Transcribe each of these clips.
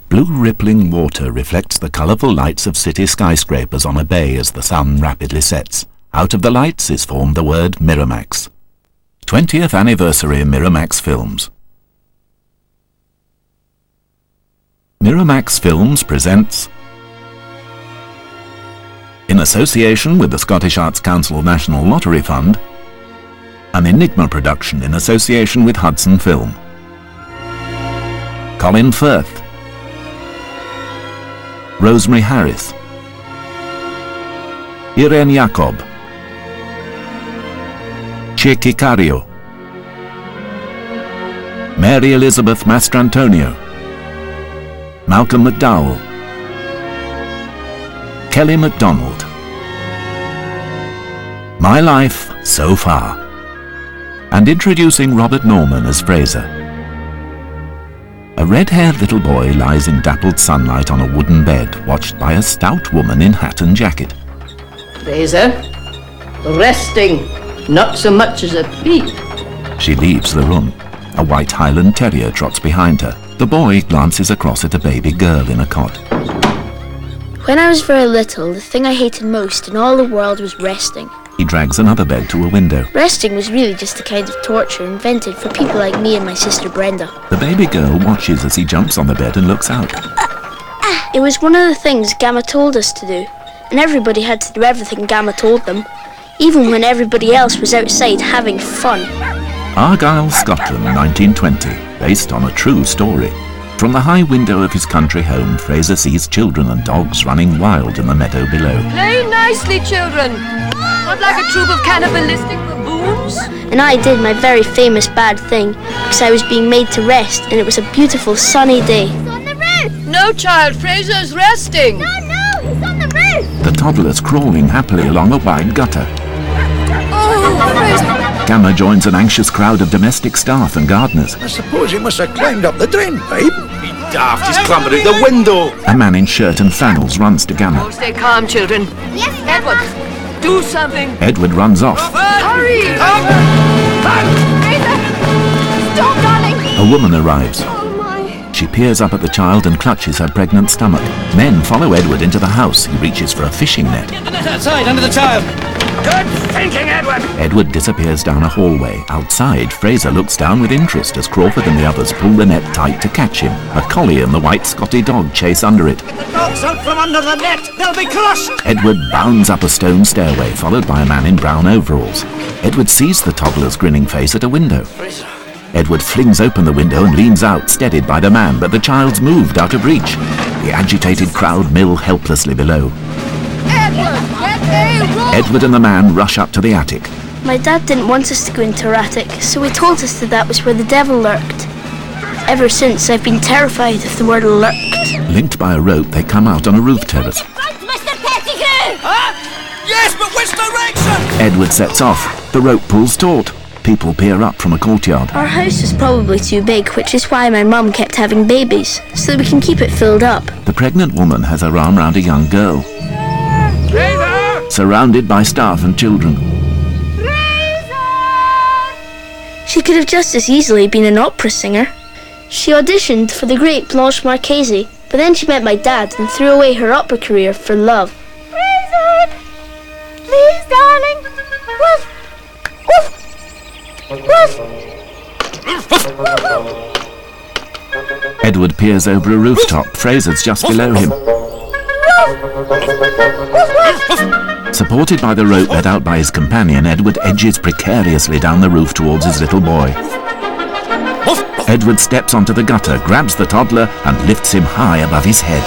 Blue rippling water reflects the colourful lights of city skyscrapers on a bay as the sun rapidly sets. Out of the lights is formed the word Miramax. 20th Anniversary Miramax Films. Miramax Films presents, in association with the Scottish Arts Council National Lottery Fund, an Enigma production in association with Hudson Film. Colin Firth, Rosemary Harris, Irene Jacob, Cheikh Cario, Mary Elizabeth Mastrantonio, Malcolm McDowell, Kelly MacDonald. My Life So Far. And introducing Robert Norman as Fraser. A red-haired little boy lies in dappled sunlight on a wooden bed, watched by a stout woman in hat and jacket. Fraser, resting, not so much as a peep. She leaves the room. A white Highland terrier trots behind her. The boy glances across at a baby girl in a cot. When I was very little, the thing I hated most in all the world was resting. He drags another bed to a window. Resting was really just a kind of torture invented for people like me and my sister Brenda. The baby girl watches as he jumps on the bed and looks out. It was one of the things Gamma told us to do, and everybody had to do everything Gamma told them, even when everybody else was outside having fun. Argyll, Scotland, 1920, based on a true story. From the high window of his country home, Fraser sees children and dogs running wild in the meadow below. Play nicely, children. Not like a troop of cannibalistic baboons. And I did my very famous bad thing, because I was being made to rest, and it was a beautiful sunny day. He's on the roof! No, child, Fraser's resting. No, he's on the roof! The toddler's crawling happily along a wide gutter. Oh, Fraser. Gamma joins an anxious crowd of domestic staff and gardeners. I suppose he must have climbed up the drain pipe. Be daft, he's clambered out the window. A man in shirt and flannels runs to Gamma. Oh, stay calm, children. Yes, Edward, do something. Edward runs off. Hurry! Fraser! Stop, darling! A woman arrives. Oh, my. She peers up at the child and clutches her pregnant stomach. Men follow Edward into the house. He reaches for a fishing net. Get the net outside, under the child. Good thinking, Edward. Edward disappears down a hallway. Outside, Fraser looks down with interest as Crawford and the others pull the net tight to catch him. A collie and the white Scotty dog chase under it. Get the dogs out from under the net. They'll be crushed. Edward bounds up a stone stairway, followed by a man in brown overalls. Edward sees the toddler's grinning face at a window. Fraser. Edward flings open the window and leans out, steadied by the man, but the child's moved out of reach. The agitated crowd mill helplessly below. Edward and the man rush up to the attic. My dad didn't want us to go into our attic, so he told us that was where the devil lurked. Ever since, I've been terrified of the word lurked. Linked by a rope, they come out on a roof terrace. Mr. Pettigrew! Huh? Yes, but which direction? Edward sets off. The rope pulls taut. People peer up from a courtyard. Our house is probably too big, which is why my mum kept having babies, so that we can keep it filled up. The pregnant woman has her arm round a young girl. Fraser! Surrounded by staff and children. She could have just as easily been an opera singer. She auditioned for the great Blanche Marchesi, but then she met my dad and threw away her opera career for love. Fraser! Please, darling! Woof! Woof! Woof! Edward peers over a rooftop. Fraser's just below him. Supported by the rope let out by his companion, Edward edges precariously down the roof towards his little boy. Edward steps onto the gutter, grabs the toddler and lifts him high above his head.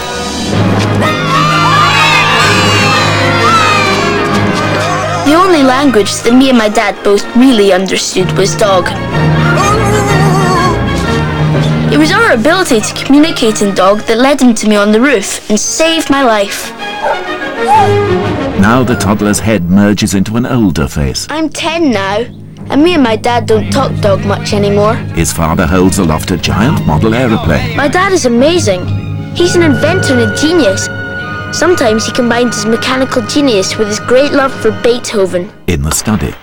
The only language that me and my dad both really understood was dog. It was our ability to communicate in dog that led him to me on the roof and saved my life. Now the toddler's head merges into an older face. I'm 10 now, and me and my dad don't talk dog much anymore. His father holds aloft a giant model aeroplane. My dad is amazing. He's an inventor and a genius. Sometimes he combines his mechanical genius with his great love for Beethoven. In the study,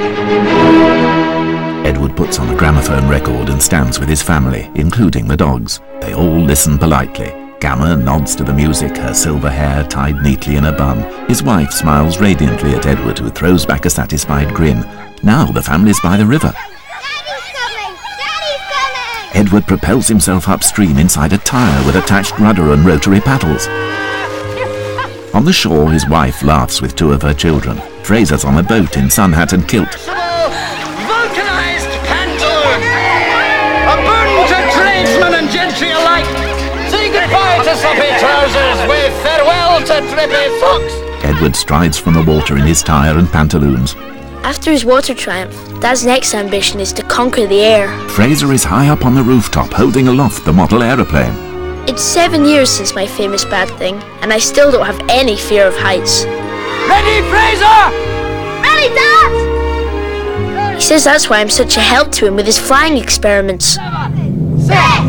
Edward puts on a gramophone record and stands with his family, including the dogs. They all listen politely. Gamma nods to the music, her silver hair tied neatly in a bun. His wife smiles radiantly at Edward, who throws back a satisfied grin. Now the family's by the river. Daddy's coming! Daddy's coming! Edward propels himself upstream inside a tyre with attached rudder and rotary paddles. On the shore, his wife laughs with two of her children. Fraser's on a boat in sun hat and kilt. Vulcanized pantaloon! A boon to tradesmen and gentry alike! Say goodbye to sloppy trousers with farewell to drippy socks! Edward strides from the water in his tyre and pantaloons. After his water triumph, Dad's next ambition is to conquer the air. Fraser is high up on the rooftop, holding aloft the model aeroplane. It's 7 years since my famous bad thing, and I still don't have any fear of heights. Ready, Fraser! Ready, Dad! He says that's why I'm such a help to him with his flying experiments. 6, 5,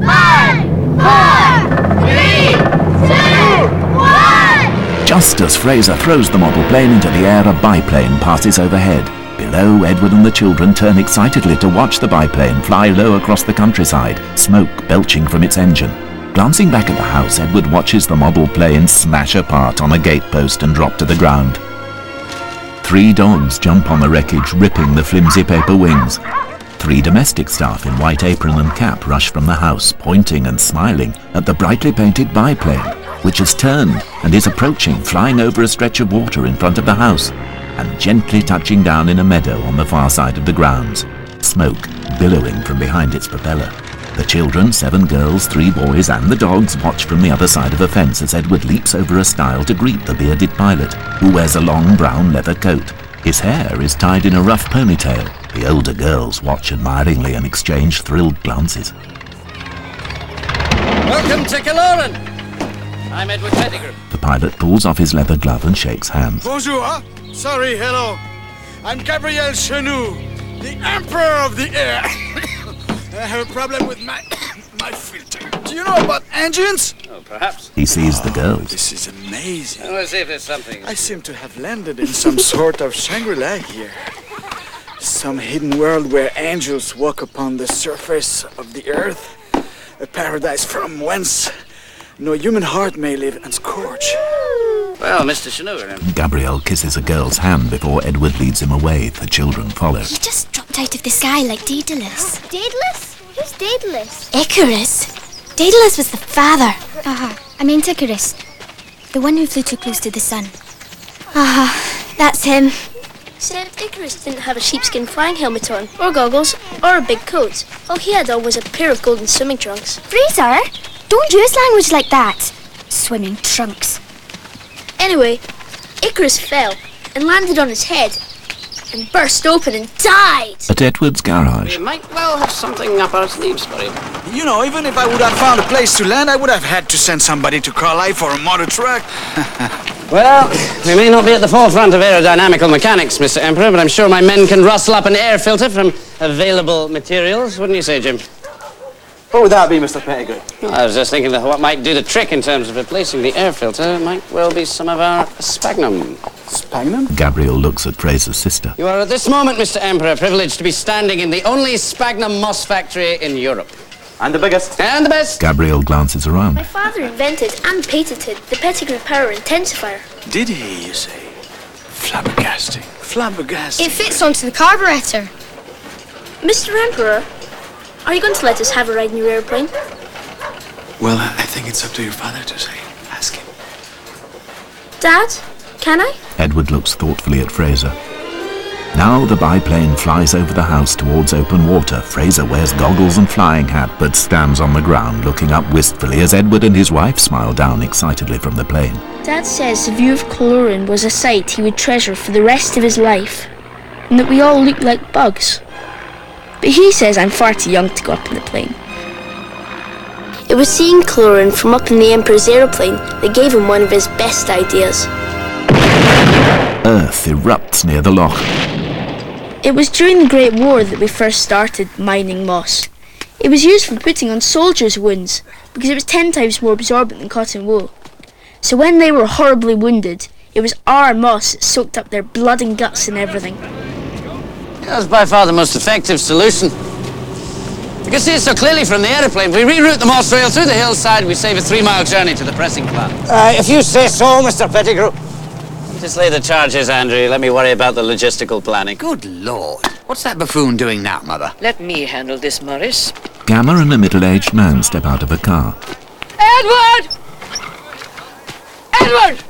4, 3, 2, 1! Just as Fraser throws the model plane into the air, a biplane passes overhead. Below, Edward and the children turn excitedly to watch the biplane fly low across the countryside, smoke belching from its engine. Glancing back at the house, Edward watches the model plane smash apart on a gatepost and drop to the ground. 3 dogs jump on the wreckage, ripping the flimsy paper wings. 3 domestic staff in white apron and cap rush from the house, pointing and smiling at the brightly painted biplane, which has turned and is approaching, flying over a stretch of water in front of the house and gently touching down in a meadow on the far side of the grounds, smoke billowing from behind its propeller. The children, 7 girls, 3 boys and the dogs watch from the other side of a fence as Edward leaps over a stile to greet the bearded pilot, who wears a long brown leather coat. His hair is tied in a rough ponytail. The older girls watch admiringly and exchange thrilled glances. Welcome to Killoran! I'm Edward Pettigrew. The pilot pulls off his leather glove and shakes hands. Bonjour. Sorry, hello. I'm Gabriel Chenou, the Emperor of the Air. I have a problem with my filter. Do you know about engines? Oh, perhaps. He sees the girls. This is amazing. Let's see if there's something. I seem to have landed in some sort of Shangri-La here. Some hidden world where angels walk upon the surface of the earth. A paradise from whence no human heart may live and scorch. Well, Mr. Chenou. Gabrielle kisses a girl's hand before Edward leads him away. The children follow. He just dropped out of the sky like Daedalus. Daedalus? Who's Daedalus? Icarus. Daedalus was the father. I meant Icarus. The one who flew too close to the sun. That's him. Except Icarus didn't have a sheepskin flying helmet on, or goggles, or a big coat. All he had on was a pair of golden swimming trunks. Fraser, don't use language like that. Swimming trunks. Anyway, Icarus fell and landed on his head and burst open and died. At Edward's garage, We might well have something up our sleeves for you. You know, even if I would have found a place to land, I would have had to send somebody to Carlisle for a motor truck. Well, we may not be at the forefront of aerodynamical mechanics, Mr. Emperor, but I'm sure my men can rustle up an air filter from available materials. Wouldn't you say, Jim? What would that be, Mr. Pettigrew? Well, I was just thinking that what might do the trick in terms of replacing the air filter might well be some of our sphagnum. Sphagnum? Gabrielle looks at Fraser's sister. You are at this moment, Mr. Emperor, privileged to be standing in the only sphagnum moss factory in Europe. And the biggest. And the best. Gabrielle glances around. My father invented and patented the Pettigrew Power Intensifier. Did he, you say? Flabbergasting. Flabbergasting. It fits onto the carburetor. Mr. Emperor, are you going to let us have a ride in your airplane? Well, I think it's up to your father to say. Ask him. Dad, can I? Edward looks thoughtfully at Fraser. Now the biplane flies over the house towards open water. Fraser wears goggles and flying hat, but stands on the ground looking up wistfully as Edward and his wife smile down excitedly from the plane. Dad says the view of Killoran was a sight he would treasure for the rest of his life, and that we all look like bugs. But he says I'm far too young to go up in the plane. It was seeing Killoran from up in the Emperor's aeroplane that gave him one of his best ideas. Earth erupts near the loch. It was during the Great War that we first started mining moss. It was used for putting on soldiers' wounds because it was 10 times more absorbent than cotton wool. So when they were horribly wounded, it was our moss that soaked up their blood and guts and everything. That's by far the most effective solution. You can see it so clearly from the aeroplane. If we reroute the Moss Rail through the hillside, we save a 3-mile journey to the pressing plant. If you say so, Mr. Pettigrew. Just lay the charges, Andrew. Let me worry about the logistical planning. Good Lord. What's that buffoon doing now, Mother? Let me handle this, Morris. Gamma and a middle-aged man step out of a car. Edward! Edward!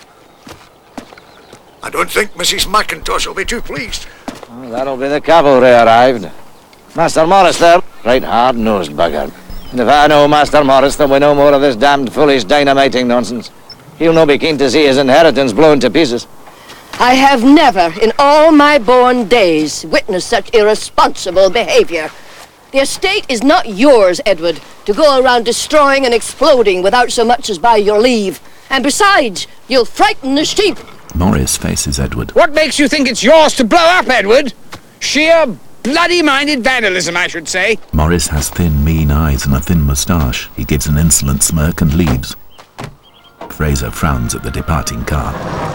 I don't think Mrs. McIntosh will be too pleased. Oh, that'll be the cavalry arrived. Master Morris there, right hard-nosed bugger. And if I know Master Morris, then we know more of this damned foolish dynamiting nonsense. He'll no be keen to see his inheritance blown to pieces. I have never, in all my born days, witnessed such irresponsible behavior. The estate is not yours, Edward, to go around destroying and exploding without so much as by your leave. And besides, you'll frighten the sheep. Morris faces Edward. What makes you think it's yours to blow up, Edward? Sheer bloody-minded vandalism, I should say. Morris has thin, mean eyes and a thin moustache. He gives an insolent smirk and leaves. Fraser frowns at the departing car.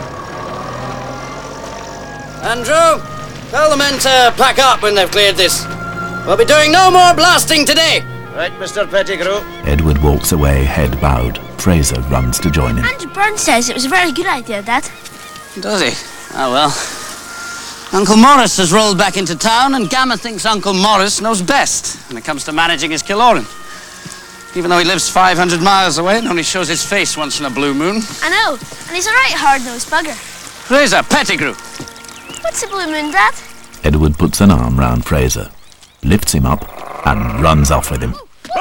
Andrew, tell the men to pack up when they've cleared this. We'll be doing no more blasting today. Right, Mr. Pettigrew. Edward walks away, head bowed. Fraser runs to join him. Andrew Burns says it was a very good idea, Dad. Does he? Oh, well. Uncle Morris has rolled back into town, and Gamma thinks Uncle Morris knows best when it comes to managing his Killoran. Even though he lives 500 miles away and only shows his face once in a blue moon. I know, and he's a right hard-nosed bugger. Fraser, Pettigrew. What's a blue moon, Dad? Edward puts an arm round Fraser, lifts him up, and runs off with him.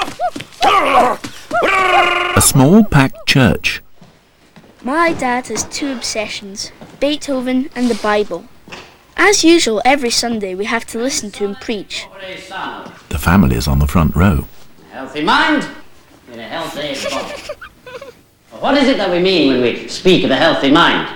A small packed church. My dad has 2 obsessions, Beethoven and the Bible. As usual, every Sunday we have to listen to him preach. The family is on the front row. A healthy mind in a healthy body. Well, what is it that we mean when we speak of a healthy mind?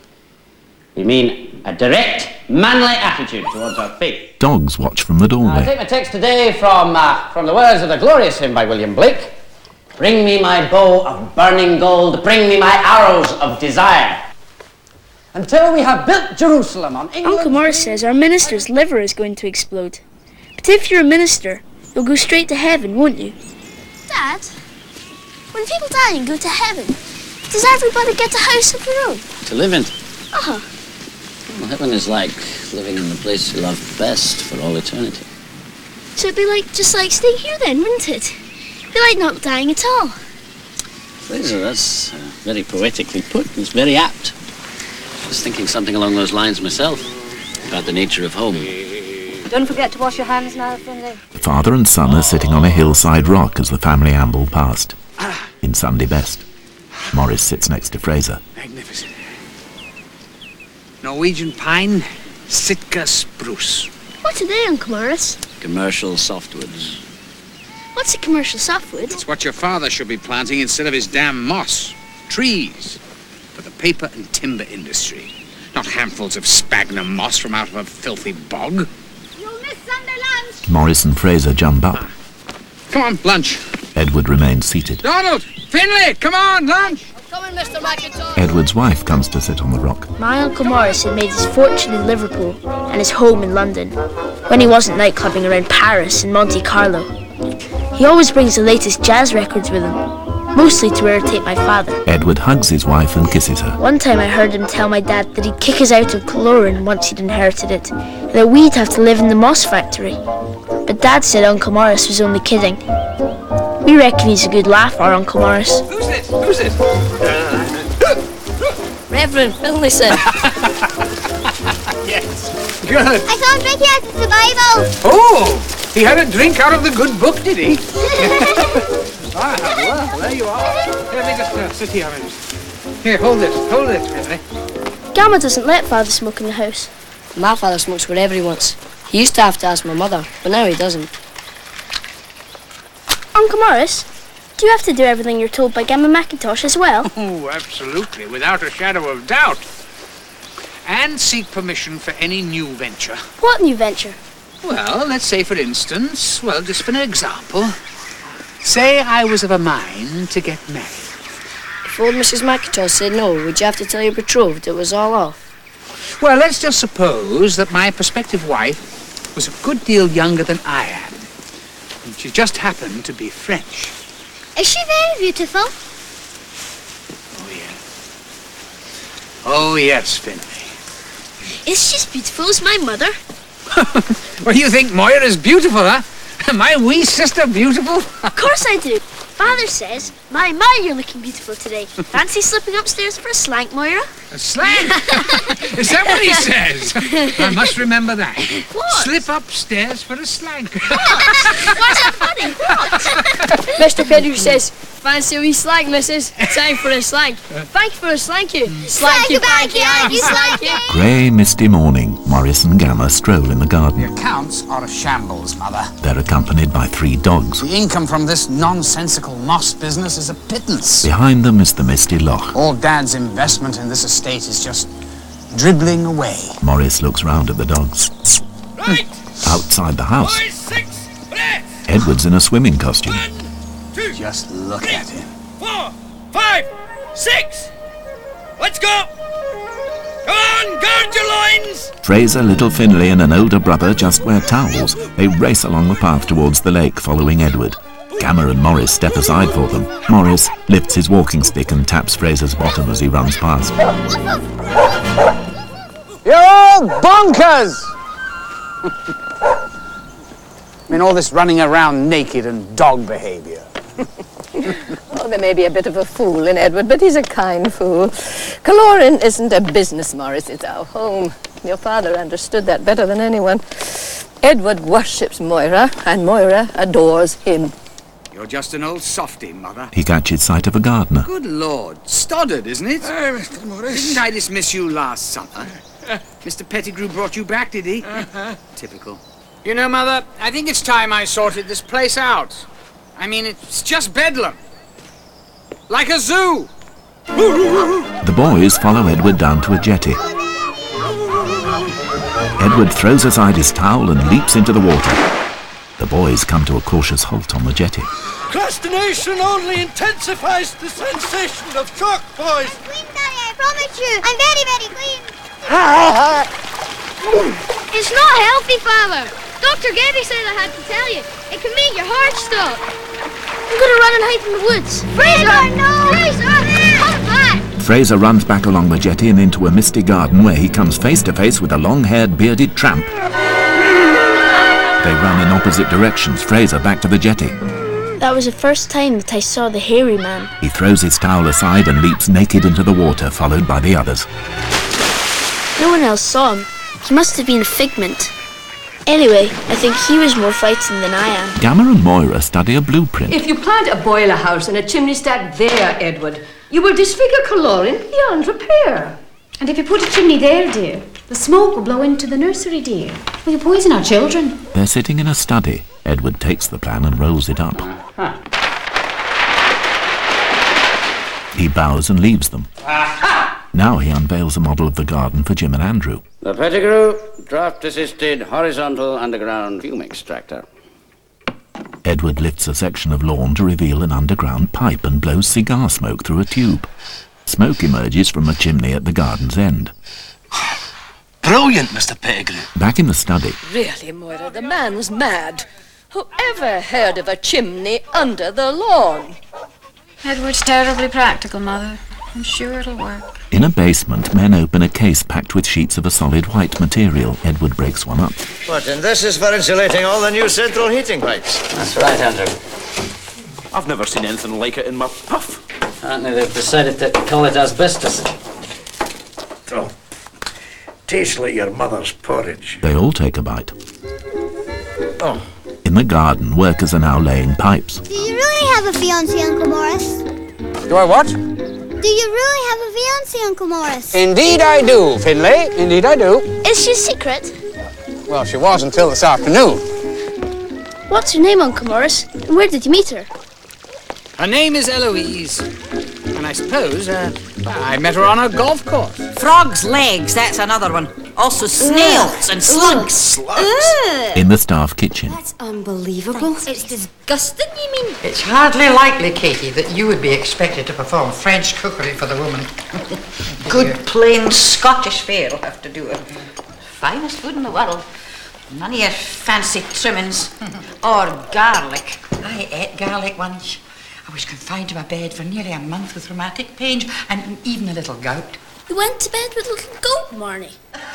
We mean a direct, manly attitude towards our faith. Dogs watch from the I doorway. take my text today from the words of the glorious hymn by William Blake. Bring me my bow of burning gold, bring me my arrows of desire. Until we have built Jerusalem on England... Uncle Morris says our minister's liver is going to explode. But if you're a minister, you'll go straight to heaven, won't you? Dad, when people die and go to heaven, does everybody get a house of their own? To live in. Uh-huh. Well, heaven is like living in the place you love best for all eternity. So it'd be like, just like staying here then, wouldn't it? It'd be like not dying at all. Fraser, that's very poetically put. It's very apt. I was thinking something along those lines myself, about the nature of home. Don't forget to wash your hands now, Finlay. The father and son are sitting on a hillside rock as the family amble past. In Sunday best. Morris sits next to Fraser. Magnificent. Norwegian pine, Sitka spruce. What are they, Uncle Morris? Commercial softwoods. What's a commercial softwood? It's what your father should be planting instead of his damn moss. Trees. For the paper and timber industry. Not handfuls of sphagnum moss from out of a filthy bog. You'll miss Sunday lunch. Morris and Fraser jump up. Come on, lunch. Edward remains seated. Donald! Finlay! Come on, lunch! Come in, Mr. McIntosh. Edward's wife comes to sit on the rock. My Uncle Morris had made his fortune in Liverpool and his home in London, when he wasn't nightclubbing around Paris and Monte Carlo. He always brings the latest jazz records with him, mostly to irritate my father. Edward hugs his wife and kisses her. One time I heard him tell my dad that he'd kick us out of Killoran once he'd inherited it, and that we'd have to live in the moss factory. But Dad said Uncle Morris was only kidding. We reckon he's a good laugh, our Uncle Morris. Who's this? Who's this? Reverend Finlayson. Yes. Good. I found Ricky out of the Bible. Oh! He had a drink out of the good book, did he? Well, there you are. Here, let me just sit here a minute. Here, hold it, Henry. Gamma doesn't let Father smoke in the house. My father smokes wherever he wants. He used to have to ask my mother, but now he doesn't. Uncle Morris, do you have to do everything you're told by Gamma McIntosh as well? Oh, absolutely, without a shadow of doubt. And seek permission for any new venture. What new venture? Well, let's say, for instance, well, just for an example, say I was of a mind to get married. If old Mrs. McIntosh said no, would you have to tell your betrothed it was all off? Well, let's just suppose that my prospective wife was a good deal younger than I am. And she just happened to be French. Is she very beautiful? Oh, yes, Finlay. Is she as beautiful as my mother? Well, you think Moira's beautiful, huh? My wee sister beautiful? Of course I do. Father says, my, you're looking beautiful today. Fancy slipping upstairs for a slank, Moira? A slank? Is that what he says? I must remember that. What? Slip upstairs for a slank. Why's that funny? What? Mr. Pettigrew says, fancy a wee slank, missus. Time for a slank. Thank you for a slanky. Slanky, banky, Andy, slanky. Grey, misty morning. Morris and Gamma stroll in the garden. The accounts are a shambles, Mother. They're accompanied by 3 dogs. The income from this nonsensical moss business is a pittance. Behind them is the misty loch. All Dad's investment in this estate is just dribbling away. Morris looks round at the dogs. Right! Outside the house, Boys, 6, breath! Edward's in a swimming costume. 1, 2, Just look 3, at him. 4, 5, 6! Let's go! Come on, guard your loins! Fraser, little Finlay and an older brother just wear towels. They race along the path towards the lake, following Edward. Gamma and Morris step aside for them. Morris lifts his walking stick and taps Fraser's bottom as he runs past. You're all bonkers! I mean, all this running around naked and dog behavior. Oh, there may be a bit of a fool in Edward, but he's a kind fool. Kalorin isn't a business, Morris. It's our home. Your father understood that better than anyone. Edward worships Moira, and Moira adores him. You're just an old softy, Mother. He catches sight of a gardener. Good Lord. Stoddard, isn't it? Mr. Morris. Didn't I dismiss you last summer? Mr. Pettigrew brought you back, did he? Typical. You know, Mother, I think it's time I sorted this place out. I mean, it's just bedlam. Like a zoo. The boys follow Edward down to a jetty. Edward throws aside his towel and leaps into the water. The boys come to a cautious halt on the jetty. Procrastination only intensifies the sensation of shock, boys. Clean, Daddy, I promise you. I'm very, very clean. It's not healthy, Father. Dr. Gabby said I had to tell you. It can make your heart stop. I'm gonna run and hide in the woods. Fraser! No! Fraser! Come back! Fraser runs back along the jetty and into a misty garden where he comes face to face with a long-haired, bearded tramp. They run in opposite directions, Fraser back to the jetty. That was the first time that I saw the hairy man. He throws his towel aside and leaps naked into the water, followed by the others. No one else saw him. He must have been a figment. Anyway, I think he was more frightened than I am. Gamma and Moira study a blueprint. If you plant a boiler house and a chimney stack there, Edward, you will disfigure Kalorin beyond repair. And if you put a chimney there, dear, the smoke will blow into the nursery, dear. Will you poison our children? They're sitting in a study. Edward takes the plan and rolls it up. He bows and leaves them. Now he unveils a model of the garden for Jim and Andrew. The Pettigrew draft-assisted horizontal underground fume extractor. Edward lifts a section of lawn to reveal an underground pipe and blows cigar smoke through a tube. Smoke emerges from a chimney at the garden's end. Brilliant, Mr. Pettigrew. Back in the study, Really, Moira, the man's mad. Who ever heard of a chimney under the lawn? Edward's terribly practical, Mother. I'm sure it'll work. in a basement, men open a case packed with sheets of a solid white material. Edward breaks one up. What, and this is for insulating all the new central heating pipes? That's right, Andrew. I've never seen anything like it in my puff. Apparently they've decided to call it asbestos. Oh, tastes like your mother's porridge. They all take a bite. Oh. In the garden, workers are now laying pipes. Do you really have a fiancé, Uncle Morris? Do I what? Do you really have a fiancé, Uncle Morris? Indeed I do, Finlay. Indeed I do. Is she a secret? Well, she was until this afternoon. What's her name, Uncle Morris? And where did you meet her? Her name is Eloise. And I suppose, I met her on a golf course. Frog's legs, that's another one. Also snails and slugs. Slugs? In the staff kitchen. That's unbelievable. It's disgusting, you mean? It's hardly likely, Katie, that you would be expected to perform French cookery for the woman. Good plain Scottish fare will have to do it. Finest food in the world. None of your fancy trimmings. Or garlic. I ate garlic once. I was confined to my bed for nearly a month with rheumatic pains and even a little gout. You went to bed with little goat, Marnie?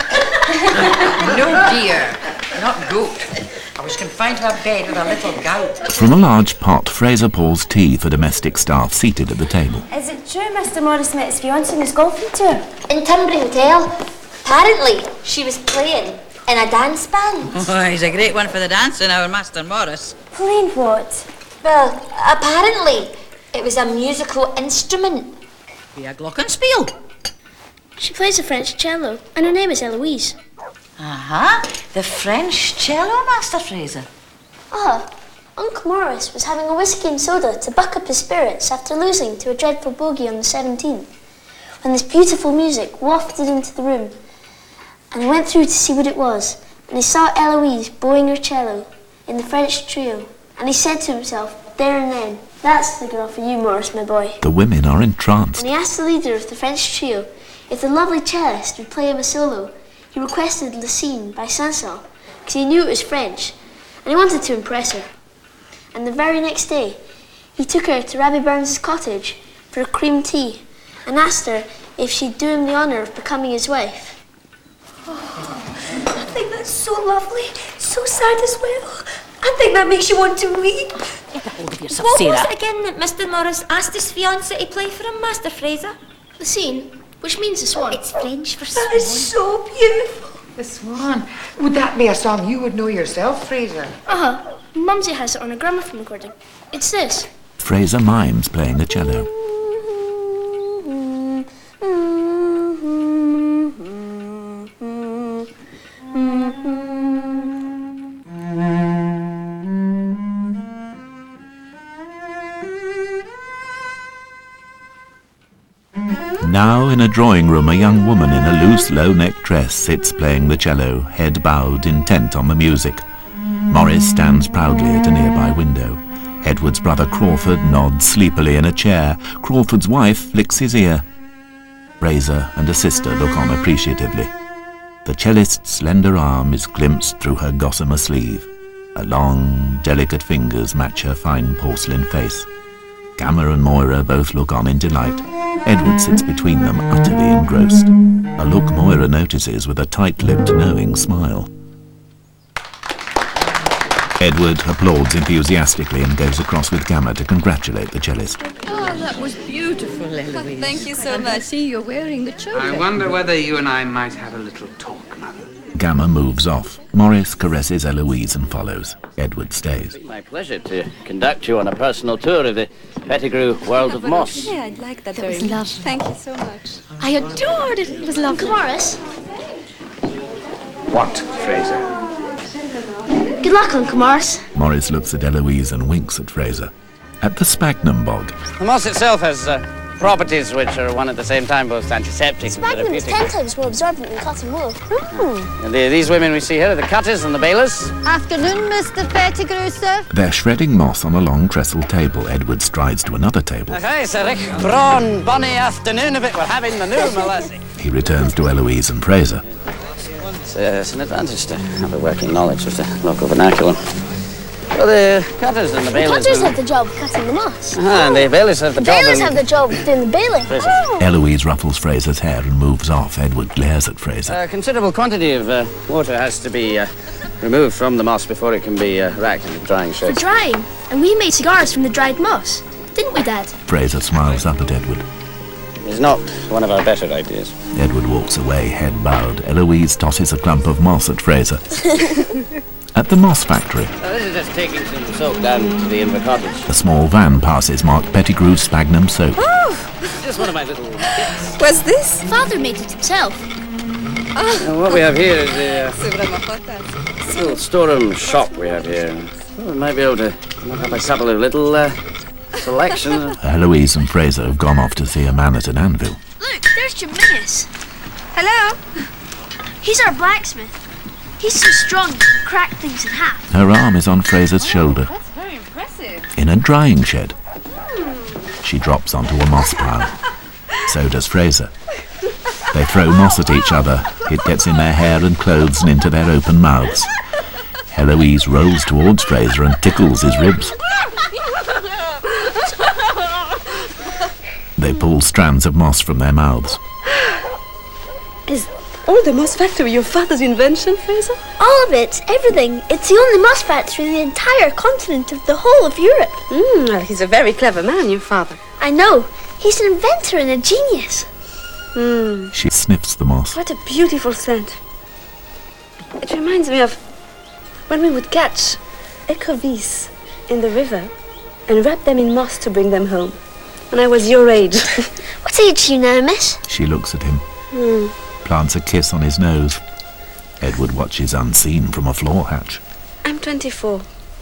No, dear. Not goat. I was confined to my bed with a little gout. From a large pot, Fraser pours tea for domestic staff seated at the table. Is it true Mr. Morris met his fiancée on his golfing tour? In Tunbury Hotel. Apparently, she was playing in a dance band. Oh, he's a great one for the dancing, our Master Morris. Playing what? Well, apparently, it was a musical instrument. Be a glockenspiel. She plays the French cello, and her name is Eloise. The French cello, Master Fraser. Uncle Morris was having a whiskey and soda to buck up his spirits after losing to a dreadful bogey on the 17th, when this beautiful music wafted into the room, and he went through to see what it was, and he saw Eloise bowing her cello in the French trio, and he said to himself, there and then, that's the girl for you, Morris, my boy. The women are entranced. And he asked the leader of the French trio if the lovely cellist would play him a solo. He requested Le Cygne by Saint-Saëns, because he knew it was French, and he wanted to impress her. And the very next day, he took her to Rabbie Burns' cottage for a cream tea, and asked her if she'd do him the honour of becoming his wife. I think that's so lovely, so sad as well. I think that makes you want to weep. Get a hold of yourself, What Sarah. was it again that Mr. Morris asked his fiancée to play for him, Master Fraser? The scene, which means the swan. It's French for swan. That is so beautiful. The Swan. Would that be a song you would know yourself, Fraser? Mumsy has it on a gramophone recording. It's this. Fraser mimes playing a cello. Now, in a drawing room, a young woman in a loose, low-necked dress sits playing the cello, head bowed, intent on the music. Morris stands proudly at a nearby window. Edward's brother Crawford nods sleepily in a chair. Crawford's wife flicks his ear. Fraser and a sister look on appreciatively. The cellist's slender arm is glimpsed through her gossamer sleeve. Her long, delicate fingers match her fine porcelain face. Gamma and Moira both look on in delight. Edward sits between them, utterly engrossed. A look Moira notices with a tight-lipped, knowing smile. Edward applauds enthusiastically and goes across with Gamma to congratulate the cellist. Oh, that was beautiful, Eloise. Thank you so much. I see you're wearing the choker. I wonder whether you and I might have a little talk, Mother. Gamma moves off. Morris caresses Eloise and follows. Edward stays. It's my pleasure to conduct you on a personal tour of the Pettigrew World of Moss. Yeah, I'd like that That very was much. lovely. Thank you so much. I adored it. It was lovely. Uncle Morris. What, Fraser? Good luck, Uncle Morris. Morris looks at Eloise and winks at Fraser. At the Sphagnum Bog, The moss itself has properties which are one at the same time both antiseptic and Sphagnum is therapeutic. 10 times more absorbent than cotton wool. And these women we see here are the cutters and the balers. Afternoon, Mr. Pettigrew, sir. they're shredding moss on a long trestle table. Edward strides to another table. Okay, Sir Rick. Brawn, bonny afternoon of it. We're having the new Molassie. He returns to Eloise and Fraser. It's an advantage to have a working knowledge of the local vernacular. Well, the cutters and the The balers... cutters have the job of cutting the moss. And the balers have the The job balers of... have the job of doing the baling. Fraser. Eloise ruffles Fraser's hair and moves off. Edward glares at Fraser. A considerable quantity of water has to be removed from the moss before it can be racked in a drying For shed. drying. And we made cigars from the dried moss. Didn't we, Dad? Fraser smiles up at Edward. It's not one of our better ideas. Edward walks away, head bowed. Eloise tosses a clump of moss at Fraser. At the moss factory, This is just taking some soap down to the Inver cottage. a small van passes marked Pettigrew's Sphagnum soap. Just one of my little kits. What's this? Father made it himself. And what we have here is a little storeroom shop we have here. Well, we might be able to have a subtle little selection. Eloise and Fraser have gone off to see a man at an anvil. Look, there's Jimenez. Hello. He's our blacksmith. He's so strong he can crack things in half. Her arm is on Fraser's shoulder. That's very impressive. In a drying shed, she drops onto a moss pile. So does Fraser. They throw moss at each other. It gets in their hair and clothes and into their open mouths. Eloise rolls towards Fraser and tickles his ribs. They pull strands of moss from their mouths. Is all the moss factory your father's invention, Fraser? All of it, everything. It's the only moss factory in the entire continent of the whole of Europe. Well, he's a very clever man, your father. I know. He's an inventor and a genius. She sniffs the moss. What a beautiful scent. It reminds me of when we would catch écrevisses in the river and wrap them in moss to bring them home. When I was your age. What age are you now, miss? She looks at him, plants a kiss on his nose. Edward watches unseen from a floor hatch. I'm 24.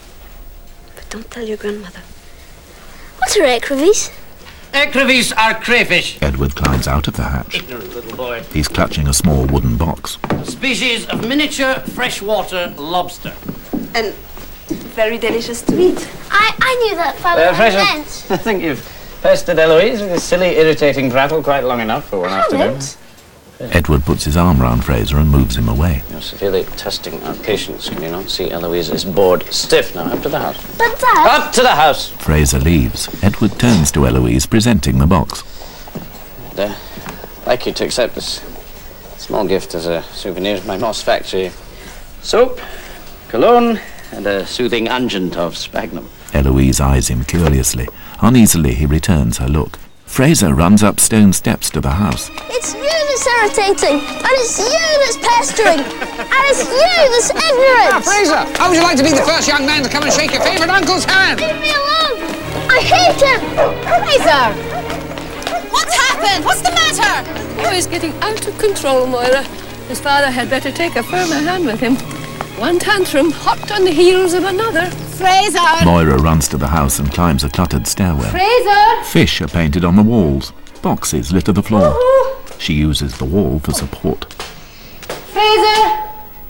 But don't tell your grandmother. What are écrevisses? Écrevisses are crayfish. Edward climbs out of the hatch. Ignorant little boy. He's clutching a small wooden box. A species of miniature freshwater lobster. And very delicious to eat. I knew that father Fraser, meant. I think you've pestered Eloise with this silly, irritating prattle quite long enough for one afternoon. Edward puts his arm round Fraser and moves him away. You're severely testing our patience. Can you not see Eloise is bored stiff now? Up to the house. But Dad... Up to the house! Fraser leaves. Edward turns to Eloise, presenting the box. I'd like you to accept this small gift as a souvenir of my moss factory. Soap, cologne, and a soothing unguent of sphagnum. Eloise eyes him curiously. Uneasily, he returns her look. Fraser runs up stone steps to the house. It's you that's irritating, and it's you that's pestering, and it's you that's ignorant. Fraser, how would you like to be the first young man to come and shake your favourite uncle's hand? Leave me alone! I hate him! Fraser! What's happened? What's the matter? Oh, he's getting out of control, Moira. His father had better take a firmer hand with him. One tantrum, hot on the heels of another. Fraser! Moira runs to the house and climbs a cluttered stairwell. Fraser! Fish are painted on the walls. Boxes litter the floor. She uses the wall for support. Fraser!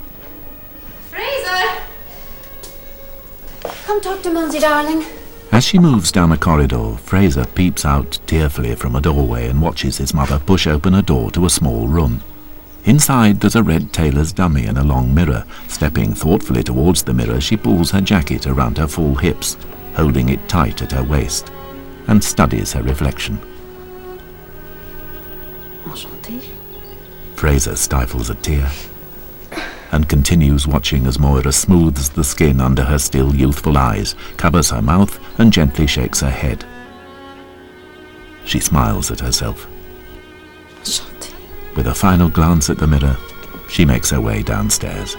Fraser! Come talk to Mumsy, darling. As she moves down a corridor, Fraser peeps out tearfully from a doorway and watches his mother push open a door to a small room. Inside, there's a red tailor's dummy and a long mirror. Stepping thoughtfully towards the mirror, she pulls her jacket around her full hips, holding it tight at her waist, and studies her reflection. Enchanté. Fraser stifles a tear and continues watching as Moira smooths the skin under her still youthful eyes, covers her mouth, and gently shakes her head. She smiles at herself. With a final glance at the mirror, she makes her way downstairs.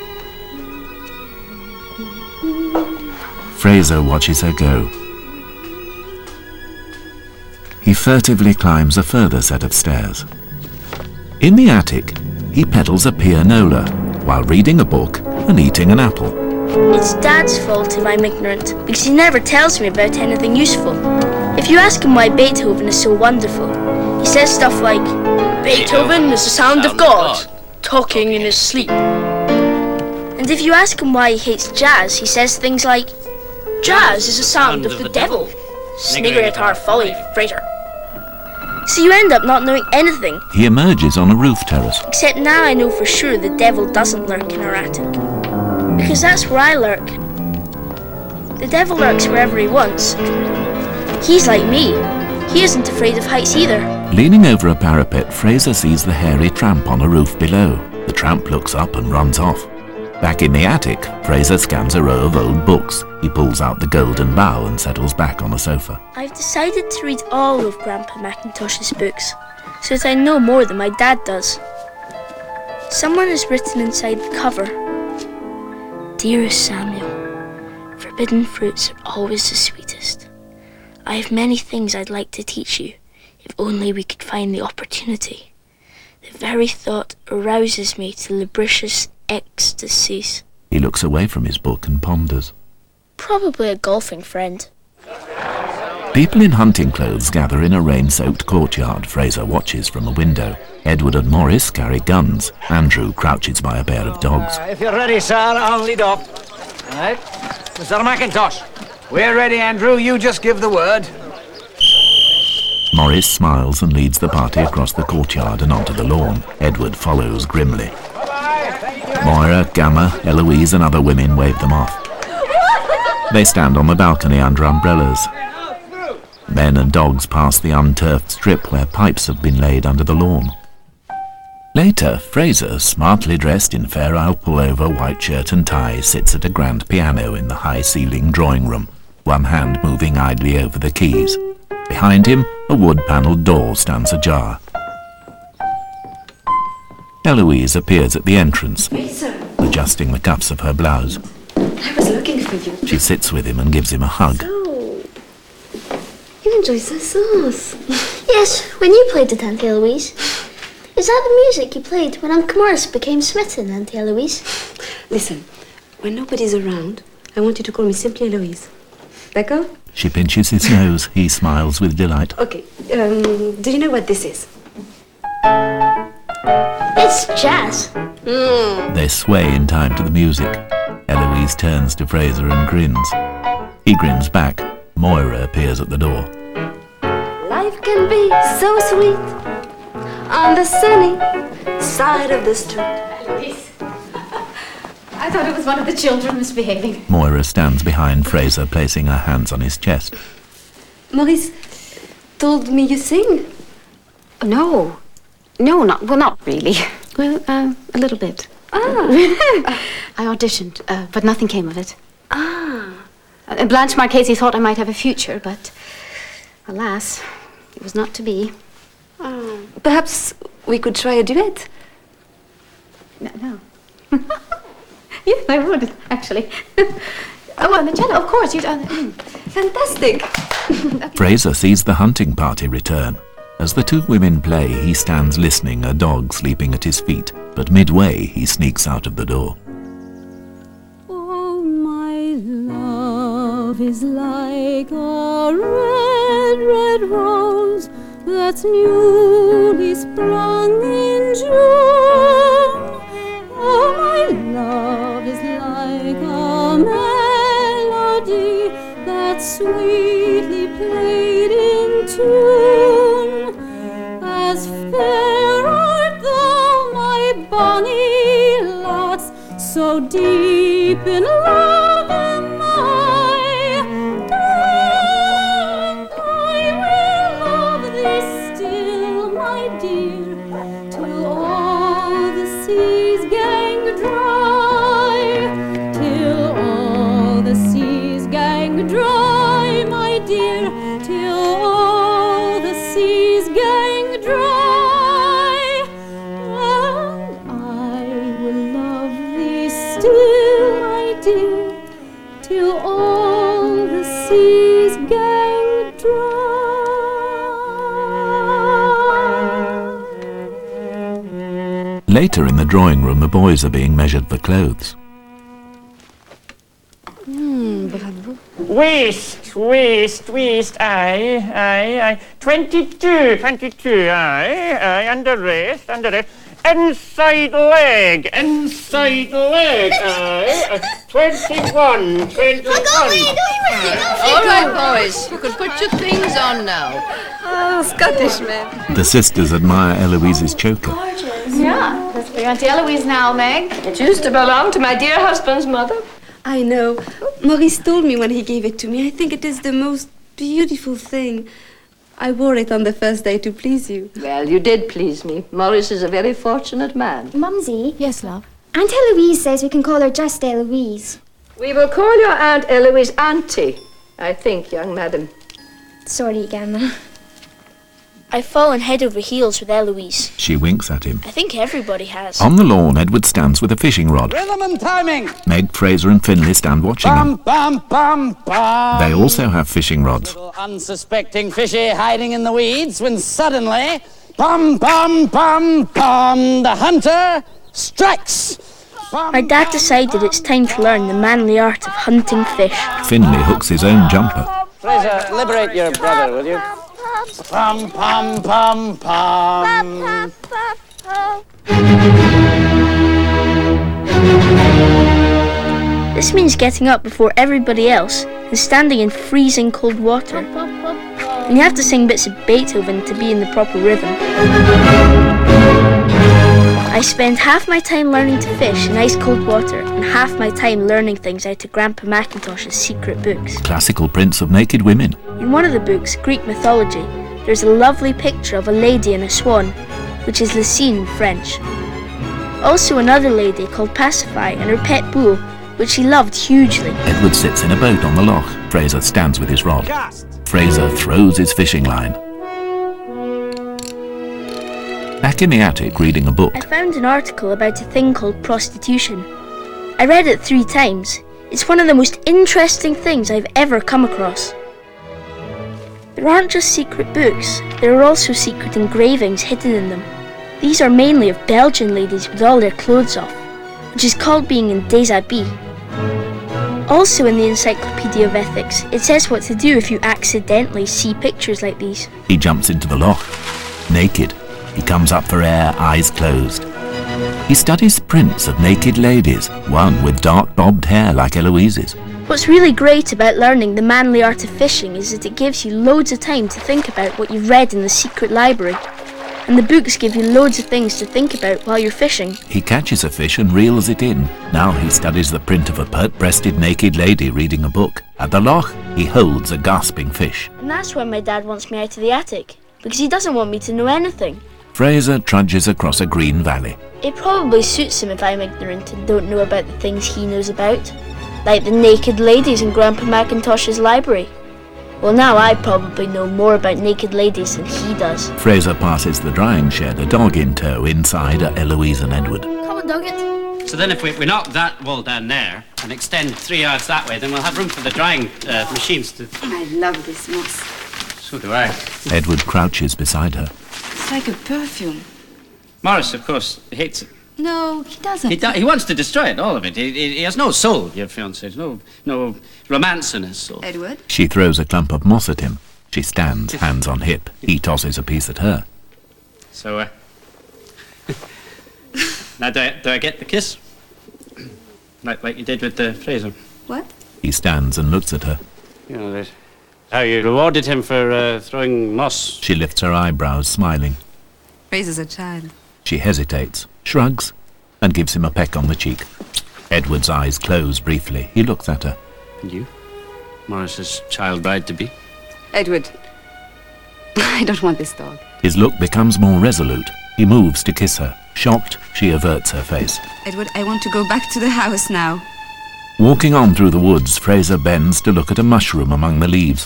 Fraser watches her go. He furtively climbs a further set of stairs. In the attic, he pedals a pianola while reading a book and eating an apple. It's Dad's fault if I'm ignorant, because he never tells me about anything useful. If you ask him why Beethoven is so wonderful, he says stuff like, Beethoven is the sound of God, talking in his sleep. And if you ask him why he hates jazz, he says things like, Jazz is the sound of the devil. Snigger at our folly, Fraser. So you end up not knowing anything. He emerges on a roof terrace. Except now I know for sure the devil doesn't lurk in our attic. Because that's where I lurk. The devil lurks wherever he wants. He's like me. He isn't afraid of heights either. Leaning over a parapet, Fraser sees the hairy tramp on a roof below. The tramp looks up and runs off. Back in the attic, Fraser scans a row of old books. He pulls out the Golden Bough and settles back on a sofa. I've decided to read all of Grandpa Macintosh's books, so that I know more than my dad does. Someone has written inside the cover, Dearest Samuel, forbidden fruits are always the sweetest. I have many things I'd like to teach you, if only we could find the opportunity. The very thought arouses me to lubricious ecstasies. He looks away from his book and ponders. Probably a golfing friend. People in hunting clothes gather in a rain-soaked courtyard. Fraser watches from a window. Edward and Morris carry guns. Andrew crouches by a pair of dogs. If you're ready, sir, I'll lead off. All right. Mr. McIntosh. We're ready, Andrew. You just give the word. Morris smiles and leads the party across the courtyard and onto the lawn. Edward follows grimly. Moira, Gamma, Eloise and other women wave them off. They stand on the balcony under umbrellas. Men and dogs pass the unturfed strip where pipes have been laid under the lawn. Later, Fraser, smartly dressed in Fair Isle pullover, white shirt and tie, sits at a grand piano in the high-ceiling drawing room, one hand moving idly over the keys. Behind him, a wood-panelled door stands ajar. Eloise appears at the entrance, adjusting the cuffs of her blouse. I was looking for you. She sits with him and gives him a hug. Oh, You enjoy the sauce. yes, when you played it, Auntie Eloise. Is that the music you played when Uncle Morris became smitten, Auntie Eloise? Listen, when nobody's around, I want you to call me simply Eloise. D'accord? She pinches his nose. He smiles with delight. Okay, do you know what this is? It's jazz. They sway in time to the music. Eloise turns to Fraser and grins. He grins back. Moira appears at the door. Life can be so sweet on the sunny side of the street. Eloise. I thought it was one of the children misbehaving. Moira stands behind Fraser, placing her hands on his chest. Maurice told me you sing. No, not really. Well, a little bit. I auditioned, but nothing came of it. Blanche Marchese thought I might have a future, but alas, it was not to be. Perhaps we could try a duet. No. Yes, I would, actually. Oh, on the cello, of course. Fantastic. Fraser sees the hunting party return. As the two women play, he stands listening, a dog sleeping at his feet, but midway he sneaks out of the door. Oh, my love is like a red, red rose that's newly sprung in June. Oh, my love is like a melody that's sweetly played in tune. As fair art thou, my bonny lass, so deep in love am I. And I will love thee still, my dear, till all the seas gang dry, till all the seas gang dry, my dear, till all the seas gang dry. And I will love thee still, my dear, till all the seas gang dry. Later in the drawing room, the boys are being measured for clothes. Bravo. Waist, aye. 22, aye, under rest. Inside leg, aye. 21. All right, boys, you can put your things on now. Oh, Scottish man. The sisters admire Eloise's choker. Yeah, that's for your Auntie Eloise now, Meg. It used to belong to my dear husband's mother. I know. Maurice told me when he gave it to me. I think it is the most beautiful thing. I wore it on the first day to please you. Well, you did please me. Maurice is a very fortunate man. Mumsy? Yes, love? Aunt Eloise says we can call her just Eloise. We will call your Aunt Eloise Auntie, I think, young madam. Sorry, Gamma. I've fallen head over heels with Eloise. She winks at him. I think everybody has. On the lawn, Edward stands with a fishing rod. Rhythm and timing. Meg, Fraser and Finlay stand watching him. Bum, bum. They also have fishing rods. Little unsuspecting fishy hiding in the weeds when suddenly, bum, the hunter strikes. Our dad decided it's time to learn the manly art of hunting fish. Finlay hooks his own jumper. Fraser, liberate your brother, will you? Pum. This means getting up before everybody else and standing in freezing cold water. And you have to sing bits of Beethoven to be in the proper rhythm. I spend half my time learning to fish in ice-cold water and half my time learning things out of Grandpa Macintosh's secret books. Classical prints of naked women. In one of the books, Greek mythology, there's a lovely picture of a lady and a swan, which is Lucine in French. Also another lady called Pasiphae and her pet bull, which he loved hugely. Edward sits in a boat on the loch. Fraser stands with his rod. Fraser throws his fishing line. Back in the attic reading a book. I found an article about a thing called prostitution. I read it 3 times. It's one of the most interesting things I've ever come across. There aren't just secret books, there are also secret engravings hidden in them. These are mainly of Belgian ladies with all their clothes off, which is called being in déshabillé. Also in the Encyclopedia of Ethics, it says what to do if you accidentally see pictures like these. He jumps into the loch, naked. He comes up for air, eyes closed. He studies prints of naked ladies, one with dark bobbed hair like Eloise's. What's really great about learning the manly art of fishing is that it gives you loads of time to think about what you've read in the secret library. And the books give you loads of things to think about while you're fishing. He catches a fish and reels it in. Now he studies the print of a pert-breasted naked lady reading a book. At the loch, he holds a gasping fish. And that's why my dad wants me out of the attic, because he doesn't want me to know anything. Fraser trudges across a green valley. It probably suits him if I'm ignorant and don't know about the things he knows about. Like the naked ladies in Grandpa Macintosh's library. Well, now I probably know more about naked ladies than he does. Fraser passes the drying shed, a dog in tow. Inside are Eloise and Edward. Come on, dog it. So then if we knock that wall down there and extend 3 yards that way, then we'll have room for the drying machines to... I love this moss. So do I. Edward crouches beside her. It's like a perfume. Morris, of course, hates it. No, he doesn't. He wants to destroy it, all of it. He has no soul, your fiancé. There's no romance in his soul. Edward? She throws a clump of moss at him. She stands, hands on hip. He tosses a piece at her. So, now do I get the kiss? Like you did with Fraser? What? He stands and looks at her. You know, that how you rewarded him for throwing moss. She lifts her eyebrows, smiling. Fraser's a child. She hesitates, shrugs, and gives him a peck on the cheek. Edward's eyes close briefly. He looks at her. And you? Morris's child bride-to-be? Edward, I don't want this dog. His look becomes more resolute. He moves to kiss her. Shocked, she averts her face. Edward, I want to go back to the house now. Walking on through the woods, Fraser bends to look at a mushroom among the leaves.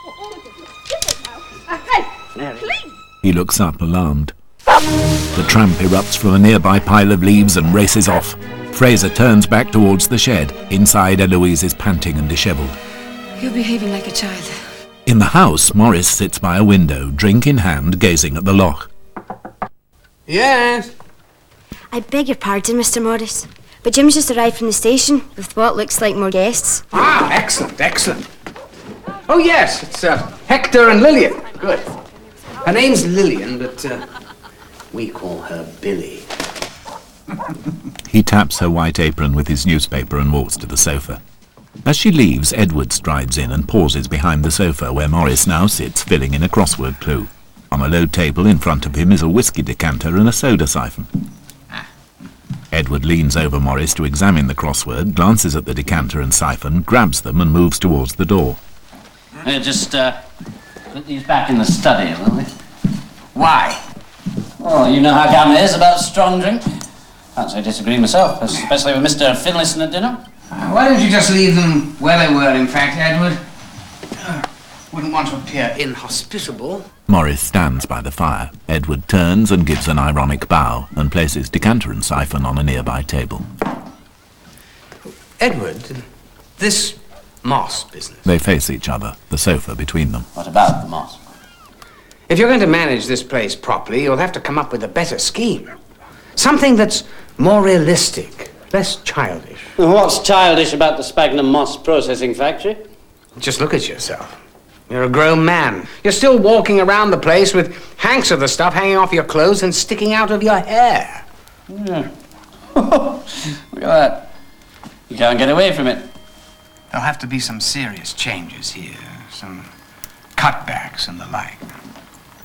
He looks up, alarmed. The tramp erupts from a nearby pile of leaves and races off. Fraser turns back towards the shed. Inside, Eloise is panting and dishevelled. You're behaving like a child. In the house, Morris sits by a window, drink in hand, gazing at the loch. Yes? I beg your pardon, Mr. Morris, but Jim's just arrived from the station with what looks like more guests. Ah, excellent, excellent. Oh, yes, it's Hector and Lillian. Good. Her name's Lillian, but we call her Billy. He taps her white apron with his newspaper and walks to the sofa. As she leaves, Edward strides in and pauses behind the sofa where Morris now sits filling in a crossword clue. On a low table in front of him is a whiskey decanter and a soda siphon. Edward leans over Morris to examine the crossword, glances at the decanter and siphon, grabs them and moves towards the door. Just put these back in the study, will we? Why? Oh, you know how Gamma is about strong drink. Can't say I disagree myself, especially with Mr. Finlayson at dinner. Why don't you just leave them where they were, in fact, Edward? Wouldn't want to appear inhospitable. Morris stands by the fire. Edward turns and gives an ironic bow and places decanter and siphon on a nearby table. Edward, this moss business. They face each other, the sofa between them. What about the moss? If you're going to manage this place properly, you'll have to come up with a better scheme. Something that's more realistic, less childish. What's childish about the Sphagnum Moss Processing Factory? Just look at yourself. You're a grown man. You're still walking around the place with hanks of the stuff hanging off your clothes and sticking out of your hair. Yeah. Look at that. You can't get away from it. There'll have to be some serious changes here. Some cutbacks and the like.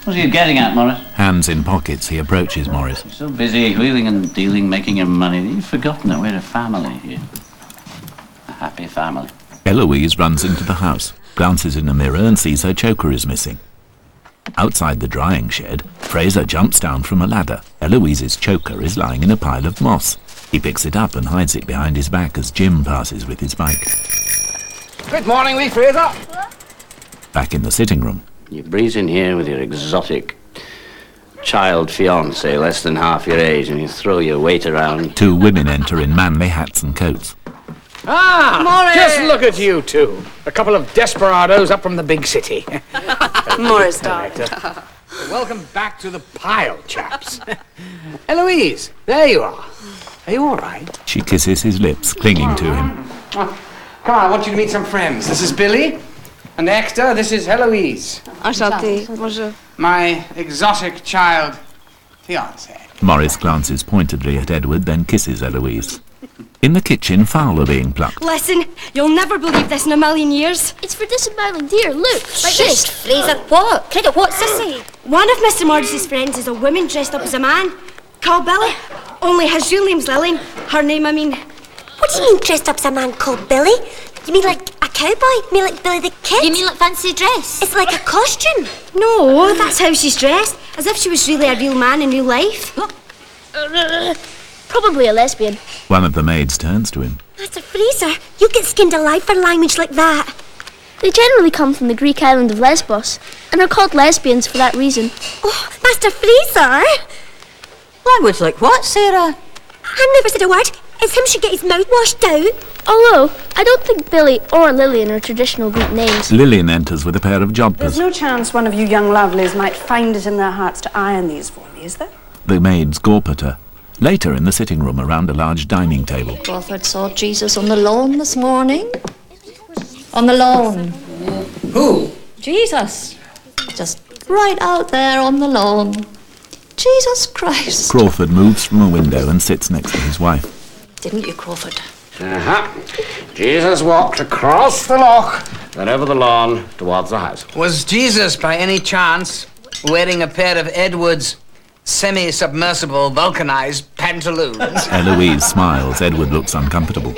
What are you getting at, Morris? Hands in pockets, he approaches Morris. You're so busy wheeling and dealing, making your money, that you've forgotten that we're a family here. A happy family. Eloise runs into the house, glances in a mirror and sees her choker is missing. Outside the drying shed, Fraser jumps down from a ladder. Eloise's choker is lying in a pile of moss. He picks it up and hides it behind his back as Jim passes with his bike. Good morning, wee Fraser. Back in the sitting room. You breeze in here with your exotic child fiancé, less than half your age, and you throw your weight around. Two women enter in manly hats and coats. Ah, Morris! Just look at you two. A couple of desperados up from the big city. Morris, darling. Welcome back to the pile, chaps. Eloise, there you are. Are you all right? She kisses his lips, clinging to him. Come on, I want you to meet some friends. This is Billy. And Hector, this is Eloise. Enchanté. Bonjour. My exotic child fiancé. Morris glances pointedly at Edward, then kisses Eloise. In the kitchen, fowl are being plucked. Listen, you'll never believe this in a million years. It's for disemboweling deer, look, like Shh, this. Fraser, what? Cricket, what's sissy? One of Mr. Morris's friends is a woman dressed up as a man, called Billy. Only his real name's Lillian. Her name, I mean... What do you mean dressed up as a man called Billy? You mean like a cowboy? You mean like Billy the Kid? You mean like fancy dress? It's like a costume. No, that's how she's dressed. As if she was really a real man in real life. Probably a lesbian. One of the maids turns to him. Master Fraser, you get skinned alive for language like that. They generally come from the Greek island of Lesbos, and are called lesbians for that reason. Oh, Master Fraser! Language like what, Sarah? I never said a word. It's him should get his mouth washed out. Although, I don't think Billy or Lillian are traditional Greek names. Lillian enters with a pair of There's jodhpurs. no chance one of you young lovelies might find it in their hearts to iron these for me, is there? The maids gawp at her. Later in the sitting room around a large dining table. Crawford saw Jesus on the lawn this morning. On the lawn. Who? Jesus. Just right out there on the lawn. Jesus Christ. Crawford moves from a window and sits next to his wife. Didn't you, Crawford? Jesus walked across the loch, then over the lawn towards the house. Was Jesus, by any chance, wearing a pair of Edward's semi-submersible vulcanized pantaloons? Eloise smiles. Edward looks uncomfortable.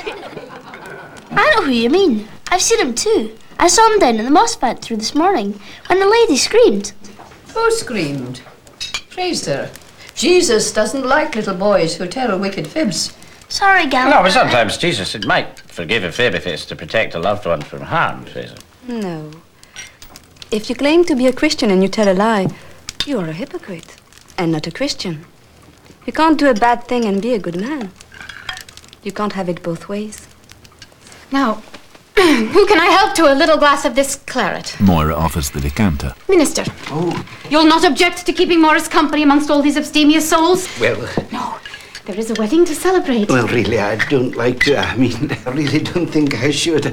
I know who you mean. I've seen him too. I saw him down in the moss factory this morning, when the lady screamed. Who screamed? Fraser. Jesus doesn't like little boys who tell wicked fibs. Sorry, Gal. No, but sometimes Jesus, it might forgive a fib if it's to protect a loved one from harm, Fraser. No. If you claim to be a Christian and you tell a lie, you are a hypocrite and not a Christian. You can't do a bad thing and be a good man. You can't have it both ways. Now, who can I help to a little glass of this claret? Moira offers the decanter. Minister. Oh. You'll not object to keeping Morris company amongst all these abstemious souls? Well, There is a wedding to celebrate. well, really, I don't like to. I mean, I really don't think I should.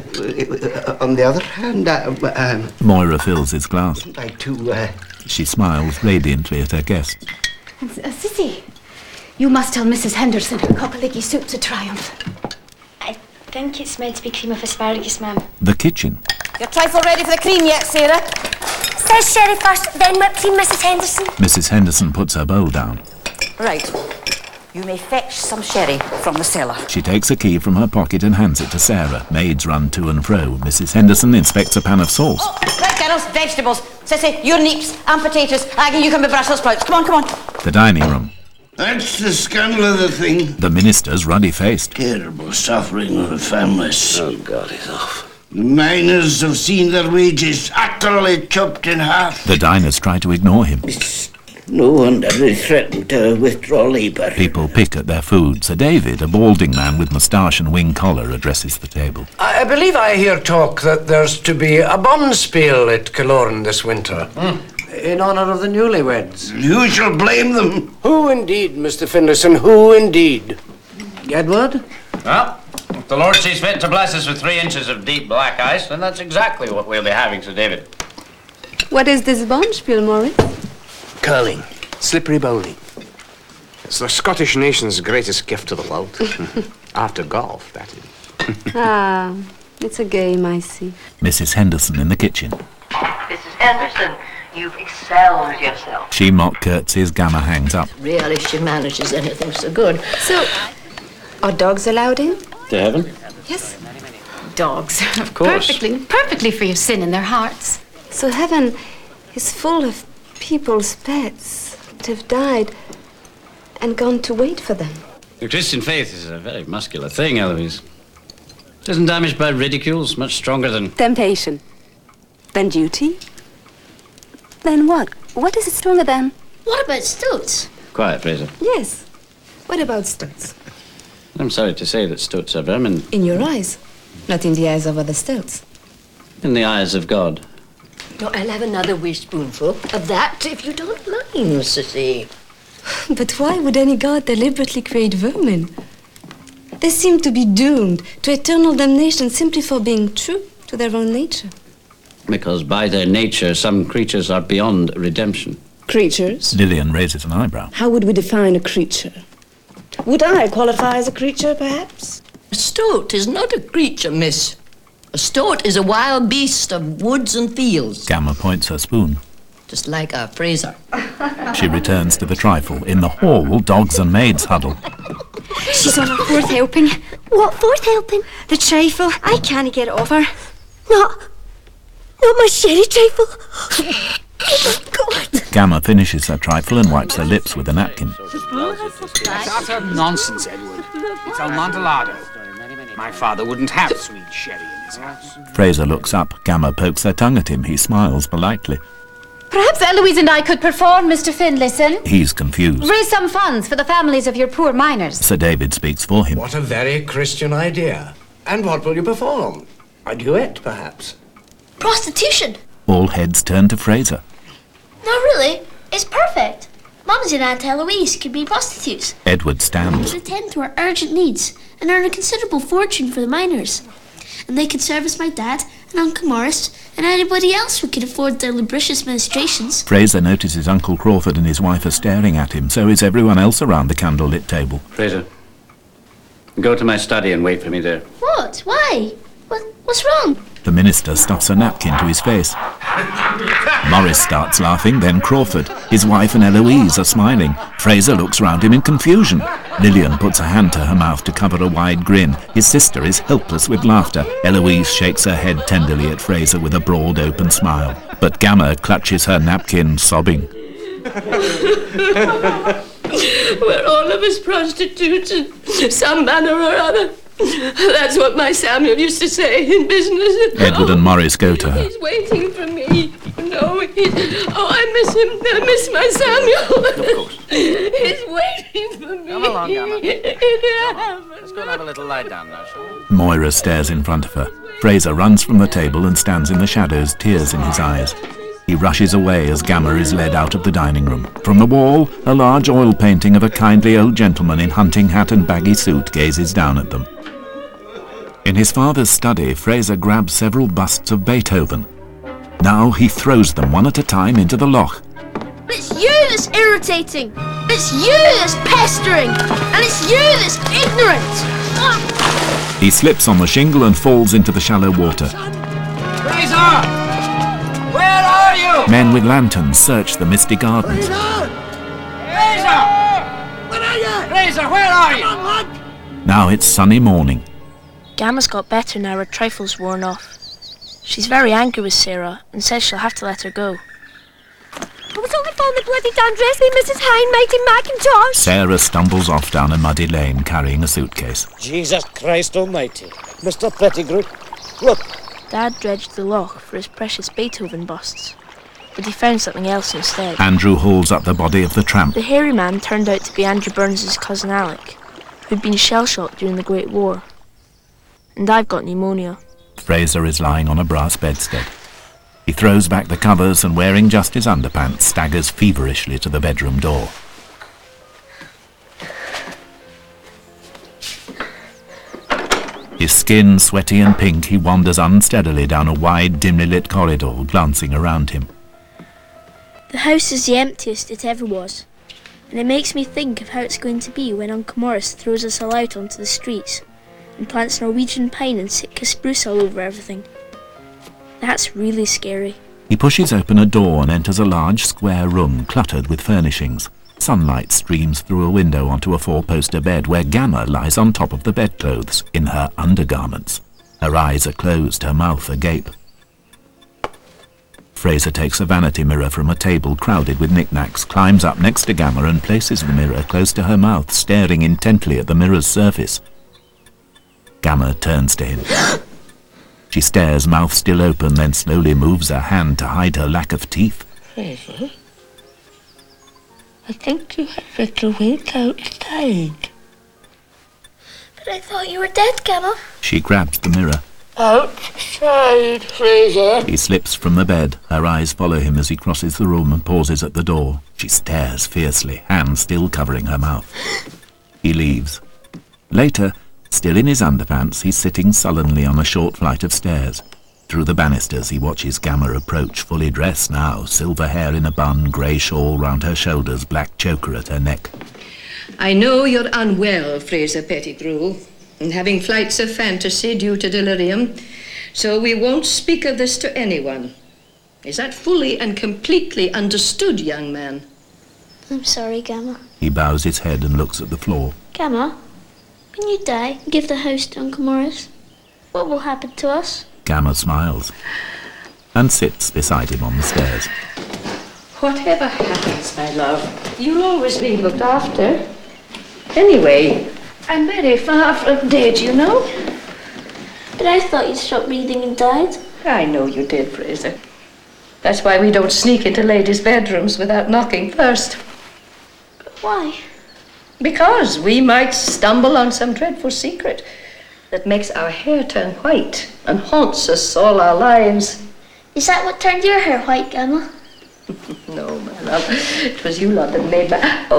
On the other hand, Moira fills his glass. I'd like to. She smiles radiantly at her guest. Sissy, you must tell Mrs. Henderson her cockaliki soup's a triumph. I think it's meant to be cream of asparagus, ma'am. The kitchen. Your trifle ready for the cream yet, Sarah? Says sherry first, then whipped cream, Mrs. Henderson. Mrs. Henderson puts her bowl down. Right. You may fetch some sherry from the cellar. She takes a key from her pocket and hands it to Sarah. Maids run to and fro. Mrs. Henderson inspects a pan of sauce. Right, girls, vegetables. Sissy, your neeps and potatoes. Aggie, you can be Brussels sprouts. Come on, come on. The dining room. That's the scandal of the thing. The minister's ruddy-faced. Terrible suffering of the families. Oh, God, he's off. The miners have seen their wages utterly chopped in half. The diners try to ignore him. No wonder they threatened to withdraw labour. People pick at their food. Sir David, a balding man with moustache and wing collar, addresses the table. I believe I hear talk that there's to be a bonspiel at Killorn this winter. In honour of the newlyweds. You shall blame them. Who indeed, Mr. Fenderson, who indeed? Edward? Well, if the Lord sees fit to bless us with 3 inches of deep black ice, then that's exactly what we'll be having, Sir David. What is this bonspiel, Morris? Curling. Slippery bowling. It's the Scottish nation's greatest gift to the world. After golf, that is. It's a game, I see. Mrs. Henderson in the kitchen. Mrs. Henderson, You've excelled yourself. She mock curtsies. Gamma hangs up. Really, she manages anything so good. So, are dogs allowed in? To heaven? Yes. Dogs. Of course. Perfectly free of sin in their hearts. So heaven is full of people's pets that have died and gone to wait for them. The Christian faith is a very muscular thing, Eloise. It isn't damaged by ridicules, much stronger than... Temptation. Then duty. Then what? What is it stronger than? What about stoats? Quiet, Fraser. Yes. What about stoats? I'm sorry to say that stoats are vermin. In your eyes, not in the eyes of other stoats. In the eyes of God. No, I'll have another wee spoonful of that, if you don't mind, Sissy. But why would any god deliberately create vermin? They seem to be doomed to eternal damnation simply for being true to their own nature. Because by their nature, some creatures are beyond redemption. Creatures? Lillian raises an eyebrow. How would we define a creature? Would I qualify as a creature, perhaps? A stoat is not a creature, miss. A stoat is a wild beast of woods and fields. Gamma points her spoon. Just like our Fraser. She returns to the trifle. In the hall, dogs and maids huddle. She's on her fourth helping. What fourth helping? The trifle. I can't get off her. Not my sherry trifle. Oh my God. Gamma finishes her trifle and wipes her lips with a napkin. It's utter nonsense, Edward. It's Amontillado. My father wouldn't have sweet sherry in his house. Fraser looks up. Gamma pokes her tongue at him. He smiles politely. Perhaps Eloise and I could perform, Mr. Finlayson. He's confused. Raise some funds for the families of your poor miners. Sir David speaks for him. What a very Christian idea. And what will you perform? A duet, perhaps? Prostitution. All heads turn to Fraser. No, really. It's perfect. Mums and Aunt Eloise could be prostitutes. Edward stands. They attend to our urgent needs and earn a considerable fortune for the miners. And they could service my dad and Uncle Morris and anybody else who could afford their lubricious ministrations. Fraser notices Uncle Crawford and his wife are staring at him. So is everyone else around the candlelit table. Fraser, go to my study and wait for me there. What? Why? What's wrong? The minister stuffs a napkin to his face. Morris starts laughing, then Crawford. His wife and Eloise are smiling. Fraser looks round him in confusion. Lillian puts a hand to her mouth to cover a wide grin. His sister is helpless with laughter. Eloise shakes her head tenderly at Fraser with a broad, open smile. But Gamma clutches her napkin, sobbing. We're all of us prostitutes in some manner or other. That's what my Samuel used to say in business. Edward and Morris go to her. He's waiting for me. No, I miss him. I miss my Samuel. Of course. He's waiting for me. Come along, Gamma. Let's go and have a little lie down now, shall we? Moira stares in front of her. Fraser runs from the table and stands in the shadows, tears in his eyes. He rushes away as Gamma is led out of the dining room. From the wall, a large oil painting of a kindly old gentleman in hunting hat and baggy suit gazes down at them. In his father's study, Fraser grabs several busts of Beethoven. Now he throws them one at a time into the loch. It's you that's irritating. It's you that's pestering. And it's you that's ignorant. He slips on the shingle and falls into the shallow water. Fraser! Where are you? Men with lanterns search the misty gardens. Fraser! Where are you? Fraser, where are you? Now it's sunny morning. Gamma's got better now her trifle's worn off. She's very angry with Sarah and says she'll have to let her go. I was only found the bloody damn dress with Mrs. Hine making Macintosh. Sarah stumbles off down a muddy lane carrying a suitcase. Jesus Christ almighty. Mr. Pettigrew, look. Dad dredged the loch for his precious Beethoven busts, but he found something else instead. Andrew hauls up the body of the tramp. The hairy man turned out to be Andrew Burns' cousin Alec, who'd been shell-shocked during the Great War. And I've got pneumonia. Fraser is lying on a brass bedstead. He throws back the covers and, wearing just his underpants, staggers feverishly to the bedroom door. His skin sweaty and pink, he wanders unsteadily down a wide, dimly lit corridor, glancing around him. The house is the emptiest it ever was, and it makes me think of how it's going to be when Uncle Morris throws us all out onto the streets and plants Norwegian pine and Sitka spruce all over everything. That's really scary. He pushes open a door and enters a large square room cluttered with furnishings. Sunlight streams through a window onto a four-poster bed where Gamma lies on top of the bedclothes in her undergarments. Her eyes are closed, her mouth agape. Fraser takes a vanity mirror from a table crowded with knickknacks, climbs up next to Gamma and places the mirror close to her mouth, staring intently at the mirror's surface. Gamma turns to him. She stares, mouth still open, then slowly moves her hand to hide her lack of teeth. Fraser, I think you had better wait outside. But I thought you were dead, Gamma. She grabs the mirror. Outside, Fraser. He slips from the bed. Her eyes follow him as he crosses the room and pauses at the door. She stares fiercely, hands still covering her mouth. He leaves. Later, still in his underpants, he's sitting sullenly on a short flight of stairs. Through the banisters he watches Gamma approach, fully dressed now, silver hair in a bun, grey shawl round her shoulders, black choker at her neck. I know you're unwell, Fraser Pettigrew, and having flights of fantasy due to delirium, so we won't speak of this to anyone. Is that fully and completely understood, young man? I'm sorry, Gamma. He bows his head and looks at the floor. Gamma, when you die and give the house to Uncle Morris, what will happen to us? Gamma smiles and sits beside him on the stairs. Whatever happens, my love, you'll always be looked after. Anyway, I'm very far from dead, you know. But I thought you stopped breathing and died. I know you did, Fraser. That's why we don't sneak into ladies' bedrooms without knocking first. Why? Because we might stumble on some dreadful secret that makes our hair turn white and haunts us all our lives. Is that what turned your hair white, Gamma? No, my love. It was you lot that made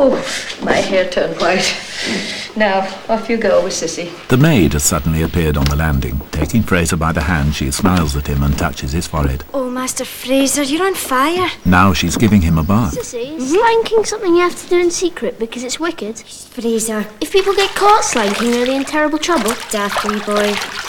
my hair turn white. Now, off you go with Sissy. The maid has suddenly appeared on the landing. Taking Fraser by the hand, she smiles at him and touches his forehead. Oh, Master Fraser, you're on fire. Now she's giving him a bath. Sissy, is slanking something you have to do in secret because it's wicked? Fraser. If people get caught slanking, are they in terrible trouble? Daft wee boy.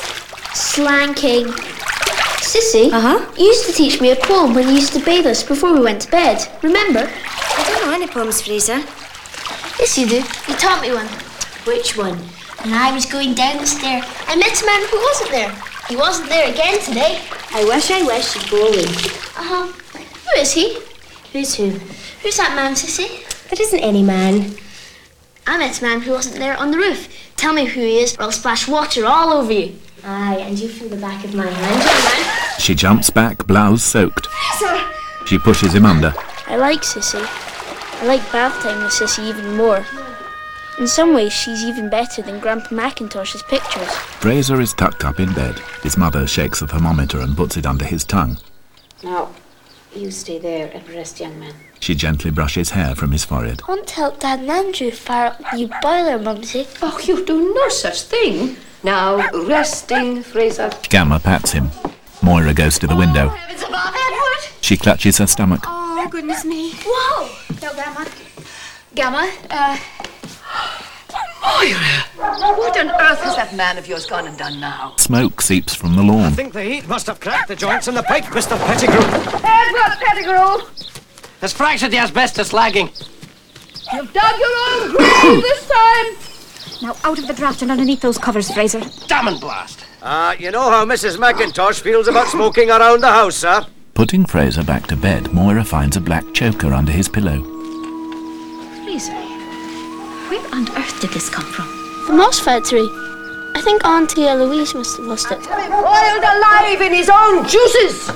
Slanking. Sissy, Uh-huh. you used to teach me a poem when you used to bathe us before we went to bed. Remember? I don't know any poems, Fraser. Yes, you do. You taught me one. Which one? When I was going down the stair, I met a man who wasn't there. He wasn't there again today. I wish you'd go away. Uh-huh. Who is he? Who's who? Who's that man, Sissy? There isn't any man. I met a man who wasn't there on the roof. Tell me who he is, or I'll splash water all over you. Aye, and you feel the back of my hand, young man. She jumps back, blouse soaked. Sir! She pushes him under. I like Sissy. I like bath time with Sissy even more. In some ways, she's even better than Grandpa McIntosh's pictures. Fraser is tucked up in bed. His mother shakes a thermometer and puts it under his tongue. Now, you stay there and rest, young man. She gently brushes hair from his forehead. I want to help Dad and Andrew fire up the new boiler, Mumsy. Oh, you do no such thing. Now, resting, Fraser. Gamma pats him. Moira goes to the window. Heavens above, Edward! She clutches her stomach. Oh, goodness me. Whoa! No, Gamma. Gamma, Moira! What on earth has that man of yours gone and done now? Smoke seeps from the I lawn. think the heat must have cracked the joints in the pipe, Mr. Pettigrew. Edward Pettigrew! Has fractured the asbestos lagging. You've dug your own grave this time! Now, out of the draft and underneath those covers, Fraser. Damn and blast. You know how Mrs. McIntosh feels about smoking around the house, sir? Putting Fraser back to bed, Moira finds a black choker under his pillow. Fraser, where on earth did this come from? The moss factory. I think Auntie Eloise must have lost it. Boiled alive in his own juices!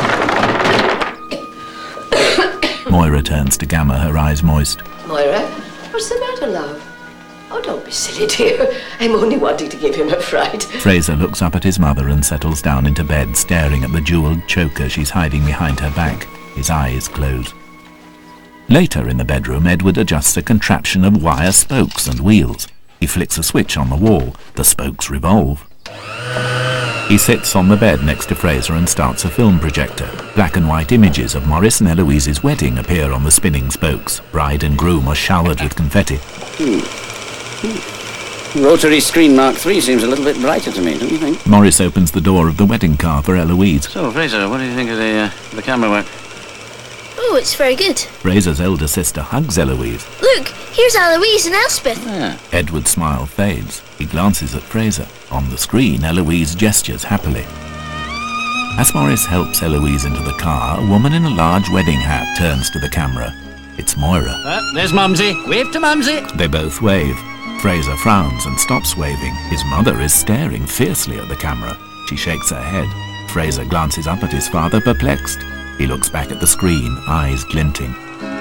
Moira turns to Gamma, her eyes moist. Moira, what's the matter, love? Oh, don't be silly, dear. I'm only wanting to give him a fright. Fraser looks up at his mother and settles down into bed, staring at the jewelled choker she's hiding behind her back. His eyes close. Later in the bedroom, Edward adjusts a contraption of wire spokes and wheels. He flicks a switch on the wall. The spokes revolve. He sits on the bed next to Fraser and starts a film projector. Black and white images of Maurice and Eloise's wedding appear on the spinning spokes. Bride and groom are showered with confetti. Rotary screen Mark III seems a little bit brighter to me, don't you think? Morris opens the door of the wedding car for Eloise. So, Fraser, what do you think of the camera work? Oh, it's very good. Fraser's elder sister hugs Eloise. Look, here's Eloise and Elspeth. Yeah. Edward's smile fades. He glances at Fraser. On the screen, Eloise gestures happily. As Morris helps Eloise into the car, a woman in a large wedding hat turns to the camera. It's Moira. There's Mumsy. Wave to Mumsy. They both wave. Fraser frowns and stops waving. His mother is staring fiercely at the camera. She shakes her head. Fraser glances up at his father, perplexed. He looks back at the screen, eyes glinting.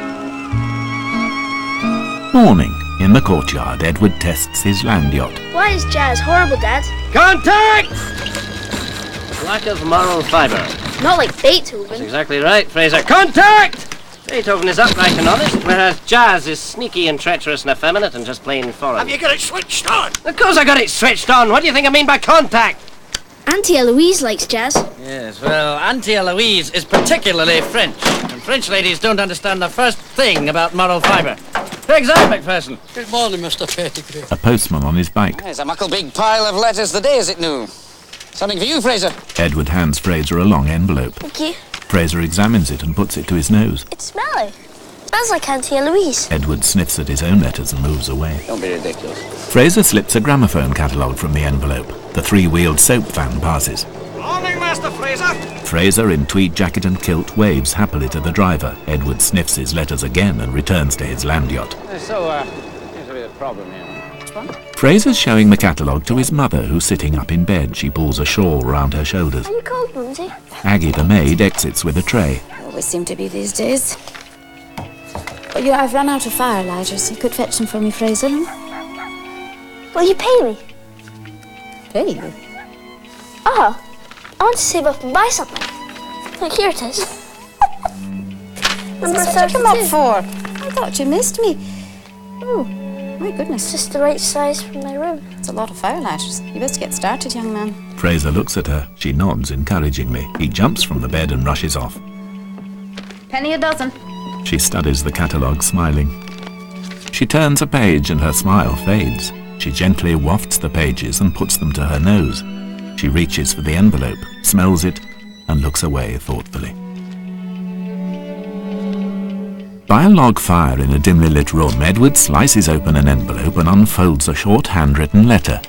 Morning. In the courtyard, Edward tests his land yacht. Why is Jazz horrible, Dad? Contact! Lack of moral fibre. Not like Beethoven. That's exactly right, Fraser. Contact! Beethoven is upright and honest, whereas Jazz is sneaky and treacherous and effeminate and just plain foreign. Have you got it switched on? Of course I got it switched on. What do you think I mean by contact? Auntie Eloise likes Jazz. Yes, well, Auntie Eloise is particularly French, and French ladies don't understand the first thing about moral fibre. For example, McPherson. Good morning, Mr. Pettigrew. A postman on his bike. There's a muckle big pile of letters the day, is it new? Something for you, Fraser. Edward hands Fraser a long envelope. Thank you. Fraser examines it and puts it to his nose. It's smelly. Smells like Auntie Eloise. Edward sniffs at his own letters and moves away. Don't be ridiculous. Fraser slips a gramophone catalogue from the envelope. The three-wheeled soap van passes. Morning, Master Fraser. Fraser, in tweed jacket and kilt, waves happily to the driver. Edward sniffs his letters again and returns to his land yacht. So, seems to be a problem here. What's wrong? Fraser's showing the catalogue to his mother, who's sitting up in bed. She pulls a shawl round her shoulders. Are you cold, Mumsy? Aggie, the maid, exits with a tray. Always seem to be these days. But I've run out of fire lighters. You could fetch them for me, Fraser. Will you pay me? Pay you? Oh, I want to save up and buy something. Look, here it is. Number 32. What did you come up for? I thought you missed me. Oh, my goodness. It's just the right size for my room. It's a lot of fire lighters. You best get started, young man. Fraser looks at her. She nods encouragingly. He jumps from the bed and rushes off. Penny a dozen. She studies the catalogue, smiling. She turns a page and her smile fades. She gently wafts the pages and puts them to her nose. She reaches for the envelope, smells it, and looks away thoughtfully. By a log fire in a dimly lit room, Edward slices open an envelope and unfolds a short handwritten letter.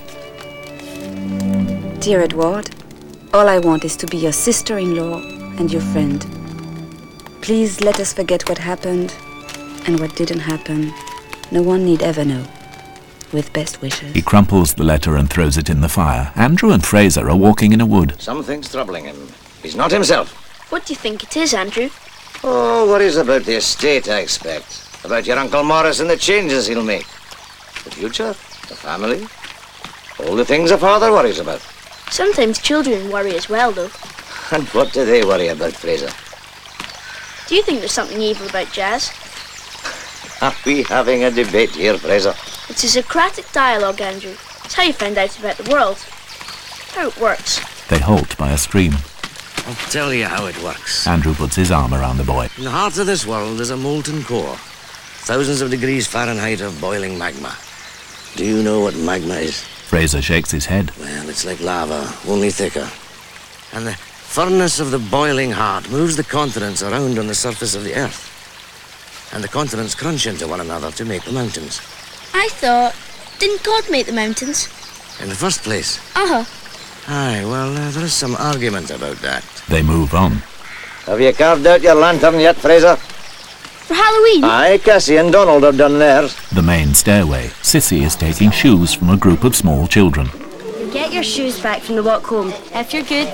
Dear Edward, all I want is to be your sister-in-law and your friend. Please let us forget what happened and what didn't happen. No one need ever know. With best wishes. He crumples the letter and throws it in the fire. Andrew and Fraser are walking in a wood. Something's troubling him. He's not himself. What do you think it is, Andrew? Oh, worries about the estate, I expect. About your Uncle Morris and the changes he'll make. The future, the family, all the things a father worries about. Sometimes children worry as well, though. And what do they worry about, Fraser? Do you think there's something evil about Jazz? Are we having a debate here, Fraser? It's a Socratic dialogue, Andrew. It's how you find out about the world. How it works. They halt by a stream. I'll tell you how it works. Andrew puts his arm around the boy. In the heart of this world is a molten core. Thousands of degrees Fahrenheit of boiling magma. Do you know what magma is? Fraser shakes his head. Well, it's like lava, only thicker. And the furnace of the boiling heart moves the continents around on the surface of the earth. And the continents crunch into one another to make the mountains. I thought, didn't God make the mountains? In the first place. Uh-huh. Aye, well, there is some argument about that. They move on. Have you carved out your lantern yet, Fraser? For Halloween? Aye, Cassie and Donald have done theirs. The main stairway. Sissy is taking shoes from a group of small children. You'll get your shoes back from the walk home, if you're good.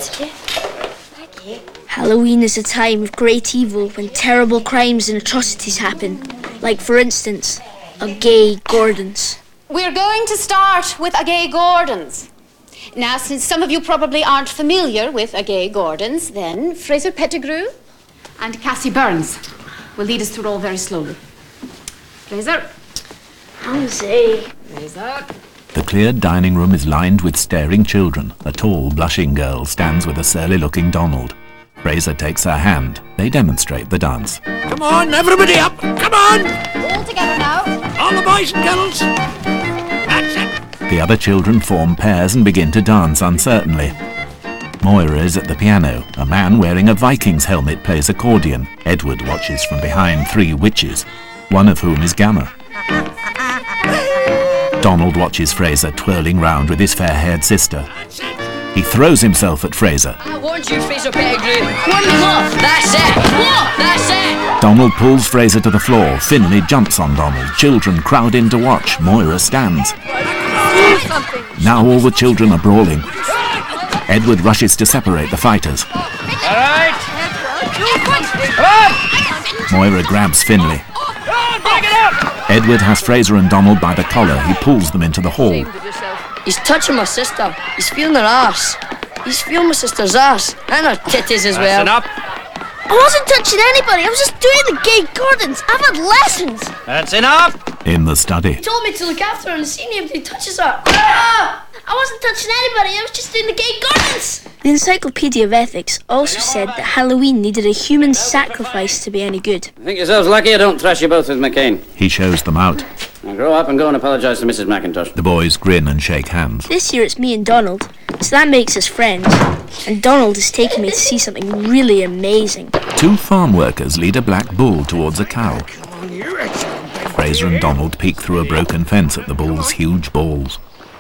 Halloween is a time of great evil when terrible crimes and atrocities happen. Like, for instance, a gay Gordon's. We're going to start with a gay Gordon's. Now, since some of you probably aren't familiar with a gay Gordon's, then Fraser Pettigrew and Cassie Burns will lead us through it all very slowly. Fraser. Mumsy. Fraser. The cleared dining room is lined with staring children. A tall, blushing girl stands with a surly-looking Donald. Fraser takes her hand. They demonstrate the dance. Come on, everybody up! Come on! All together now. All the boys and girls! That's it! The The other children form pairs and begin to dance uncertainly. Moira is at the piano. A man wearing a Viking's helmet plays accordion. Edward watches from behind 3 witches, one of whom is Gamma. Donald watches Fraser twirling round with his fair-haired sister. He throws himself at Fraser. I want you, Fraser Pettigrew. One love. That's it. What? That's it. Donald pulls Fraser to the floor. Finlay jumps on Donald. Children crowd in to watch. Moira stands. Now all the children are brawling. Edward rushes to separate the fighters. All right. Moira grabs Finlay. Edward has Fraser and Donald by the collar. He pulls them into the hall. He's touching my sister. He's feeling her ass. He's feeling my sister's ass. And her titties as well. Listen up. I wasn't touching anybody. I was just doing the gay Gordons. I've had lessons. That's enough. In the study. He told me to look after her and see anybody touches her. Ah! I wasn't touching anybody. I was just doing the gay Gordons. The Encyclopedia of Ethics also said that Halloween needed a human sacrifice to be any good. Think yourselves lucky I don't thrash you both with McCain. He shows them out. Now grow up and go and apologise to Mrs. McIntosh. The boys grin and shake hands. This year it's me and Donald, so that makes us friends. And Donald is taking me to see something really amazing. 2 farm workers lead a black bull towards a cow. Fraser and Donald peek through a broken fence at the bull's huge balls.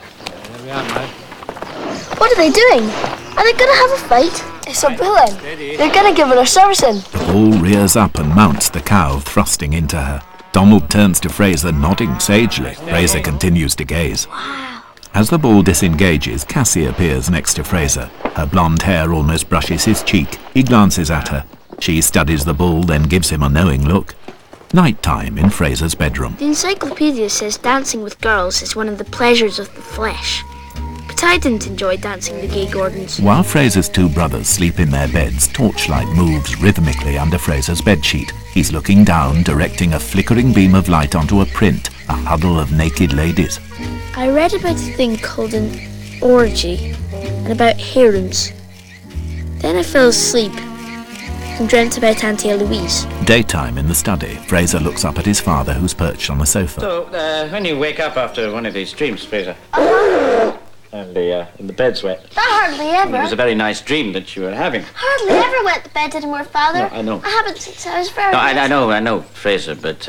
What are they doing? Are they going to have a fight? It's a bulling. They're going to give her a servicing. The bull rears up and mounts the cow, thrusting into her. Donald turns to Fraser, nodding sagely. Fraser continues to gaze. As the bull disengages, Cassie appears next to Fraser. Her blonde hair almost brushes his cheek. He glances at her. She studies the bull, then gives him a knowing look. Night time in Fraser's bedroom. The Encyclopedia says dancing with girls is one of the pleasures of the flesh. But I didn't enjoy dancing the gay Gordons. While Fraser's 2 brothers sleep in their beds, torchlight moves rhythmically under Fraser's bedsheet. He's looking down, directing a flickering beam of light onto a print, a huddle of naked ladies. I read about a thing called an orgy and about harems. Then I fell asleep and dreamt about Auntie Eloise. Daytime in the study. Fraser looks up at his father, who's perched on a sofa. So, when you wake up after one of these dreams, Fraser, and the bed's wet. That hardly ever. It was a very nice dream that you were having. Hardly ever wet the bed anymore, Father. No, I know. I haven't since I was very No, little. I know, Fraser, but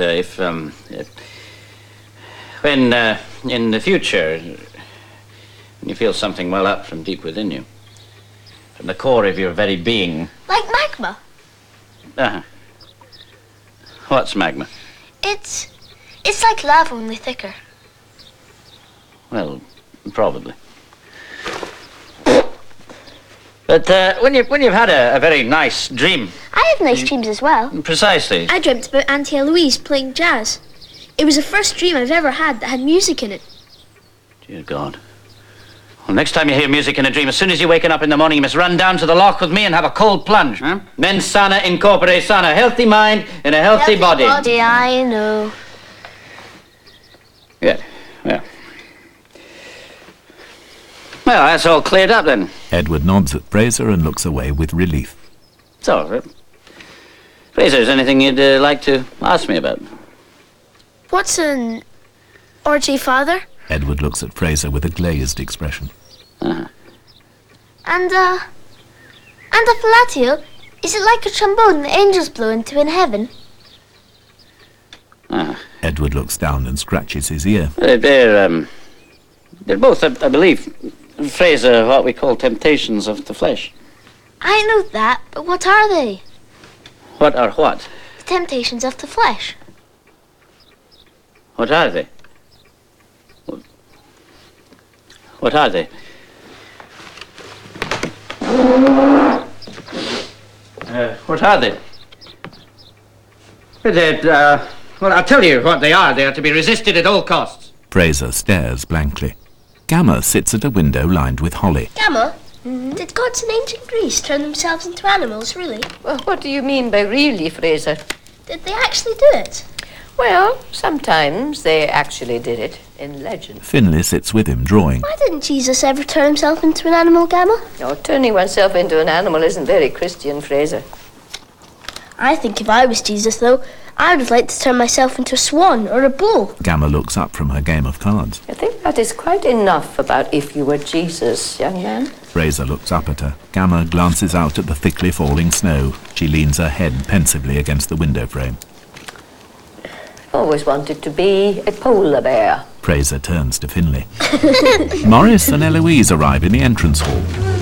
when in the future, when you feel something well up from deep within you, from the core of your very being. Like magma. Uh-huh. What's magma? It's like lava, only thicker. Well, probably. But when you've had a very nice dream. I have nice dreams as well. Precisely. I dreamt about Auntie Eloise playing jazz. It was the first dream I've ever had that had music in it. Dear God. Well, next time you hear music in a dream, as soon as you're waking up in the morning, you must run down to the loch with me and have a cold plunge. Huh? Mens sana in corpore sana. Healthy mind in a healthy body. I know. Yeah, well. Well, that's all cleared up then. Edward nods at Fraser and looks away with relief. So, Fraser, is there anything you'd like to ask me about? What's an orgy, Father? Edward looks at Fraser with a glazed expression. Uh-huh. And a fellatio? Is it like a trombone the angels blow into in heaven? Uh-huh. Edward looks down and scratches his ear. They're both, I believe, Fraser, what we call temptations of the flesh. I know that, but what are they? What are what? The temptations of the flesh. What are they? What are they? What are they? Well, I'll tell you what they are. They are to be resisted at all costs. Fraser stares blankly. Gamma sits at a window lined with holly. Gamma? Did gods in ancient Greece turn themselves into animals, really? Well, what do you mean by really, Fraser? Did they actually do it? Well, sometimes they actually did it in legend. Finlay sits with him, drawing. Why didn't Jesus ever turn himself into an animal, Gamma? No, turning oneself into an animal isn't very Christian, Fraser. I think if I was Jesus, though, I would like to turn myself into a swan or a bull. Gamma looks up from her game of cards. I think that is quite enough about if you were Jesus, young man. Fraser looks up at her. Gamma glances out at the thickly falling snow. She leans her head pensively against the window frame. Always wanted to be a polar bear. Fraser turns to Finlay. Morris and Eloise arrive in the entrance hall.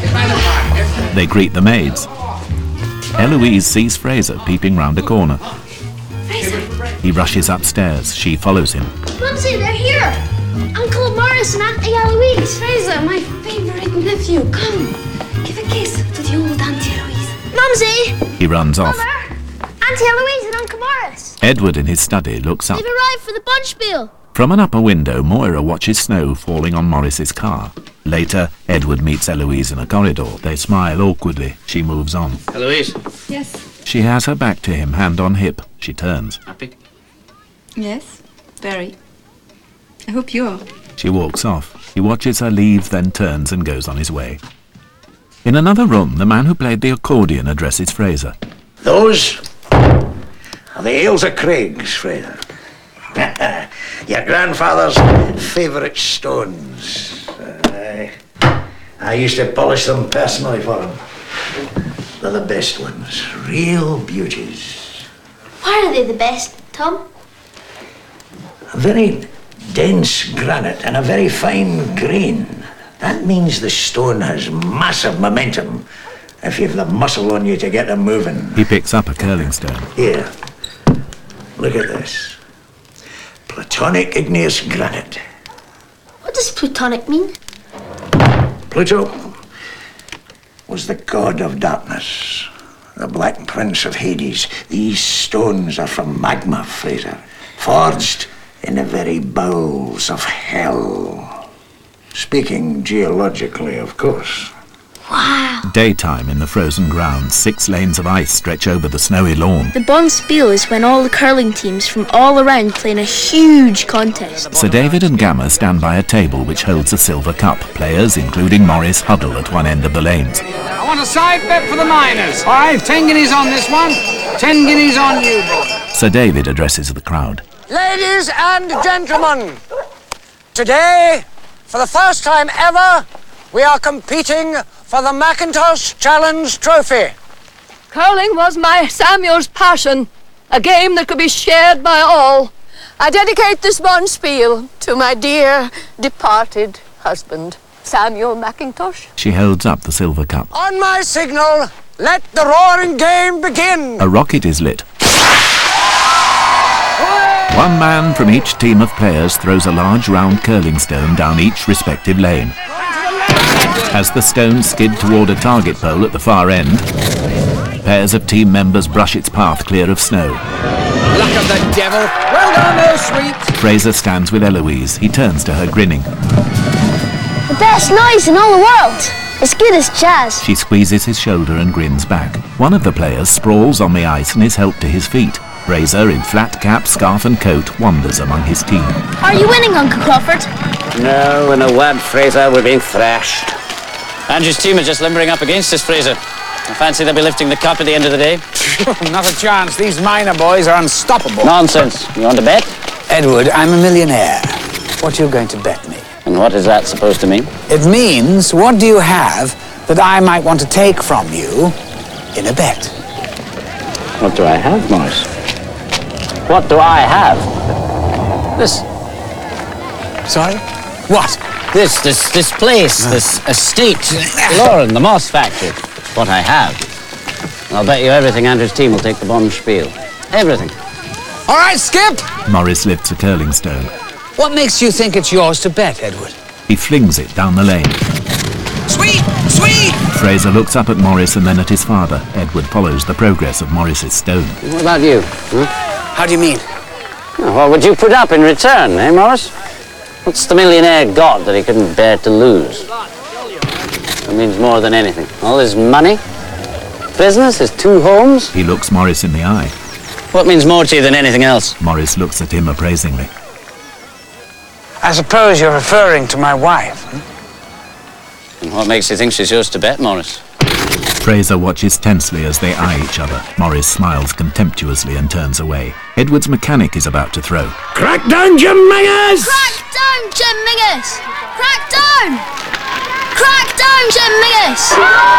They greet the maids. Eloise sees Fraser peeping round a corner. Fraser! He rushes upstairs. She follows him. Mumsy, they're here! Uncle Morris and Auntie Eloise. Fraser, my favourite nephew. Come, give a kiss to the old Auntie Eloise. Mumsy! He runs off. Mother! Auntie Eloise and Uncle Morris. Edward in his study looks up. They've arrived for the Bunchspiel. From an upper window, Moira watches snow falling on Morris's car. Later, Edward meets Eloise in a corridor. They smile awkwardly. She moves on. Eloise. Yes. She has her back to him, hand on hip. She turns. Happy? Yes, very. I hope you are. She walks off. He watches her leave, then turns and goes on his way. In another room, the man who played the accordion addresses Fraser. Those are the Ailsa Craigs, Fraser. Your grandfather's favourite stones. I used to polish them personally for him. They're the best ones. Real beauties. Why are they the best, Tom? A very dense granite and a very fine grain. That means the stone has massive momentum if you've the muscle on you to get them moving. He picks up a curling stone. Here, look at this. Plutonic igneous granite. What does plutonic mean? Pluto was the god of darkness, the black prince of Hades. These stones are from magma, Fraser, forged in the very bowels of hell. Speaking geologically, of course. Wow. Daytime in the frozen ground. 6 lanes of ice stretch over the snowy lawn. The Bunchspiel is when all the curling teams from all around play in a huge contest. Sir David and Gamma stand by a table which holds a silver cup. Players, including Morris, huddle at one end of the lanes. I want a side bet for the miners. All right, 10 guineas on this one, 10 guineas on you, boy. Sir David addresses the crowd. Ladies and gentlemen, today, for the first time ever, we are competing for the Macintosh Challenge Trophy. Curling was my Samuel's passion, a game that could be shared by all. I dedicate this Bunchspiel to my dear departed husband, Samuel Macintosh. She holds up the silver cup. On my signal, let the roaring game begin. A rocket is lit. One man from each team of players throws a large round curling stone down each respective lane. As the stones skid toward a target pole at the far end, pairs of team members brush its path clear of snow. Luck of the devil. Well done there, sweet. Fraser stands with Eloise. He turns to her, grinning. The best noise in all the world. As good as jazz. She squeezes his shoulder and grins back. One of the players sprawls on the ice and is helped to his feet. Fraser, in flat cap, scarf and coat, wanders among his team. Are you winning, Uncle Crawford? No, in a word, Fraser, we're being thrashed. Andrew's team are just limbering up against us, Fraser. I fancy they'll be lifting the cup at the end of the day. Not a chance. These miner boys are unstoppable. Nonsense. You want to bet? Edward, I'm a millionaire. What are you going to bet me? And what is that supposed to mean? It means, what do you have that I might want to take from you in a bet? What do I have, Morris? What do I have? This. Sorry? What? This place, this estate. Lauren, the moss factory. What I have. I'll bet you everything Andrew's team will take the Bunchspiel. Everything. All right, Skip! Morris lifts a curling stone. What makes you think it's yours to bet, Edward? He flings it down the lane. Sweet! Sweet! Fraser looks up at Morris and then at his father. Edward follows the progress of Morris's stone. What about you? How do you mean? What would you put up in return, eh, Morris? What's the millionaire got that he couldn't bear to lose? It means more than anything. All his money, business, his 2 homes. He looks Morris in the eye. What means more to you than anything else? Morris looks at him appraisingly. I suppose you're referring to my wife. And what makes you think she's yours to bet, Morris? Fraser watches tensely as they eye each other. Morris smiles contemptuously and turns away. Edward's mechanic is about to throw. Crack down, Jim Mingus! Crack down, Jim Mingus! Crack down! Crack down, Jim Mingus!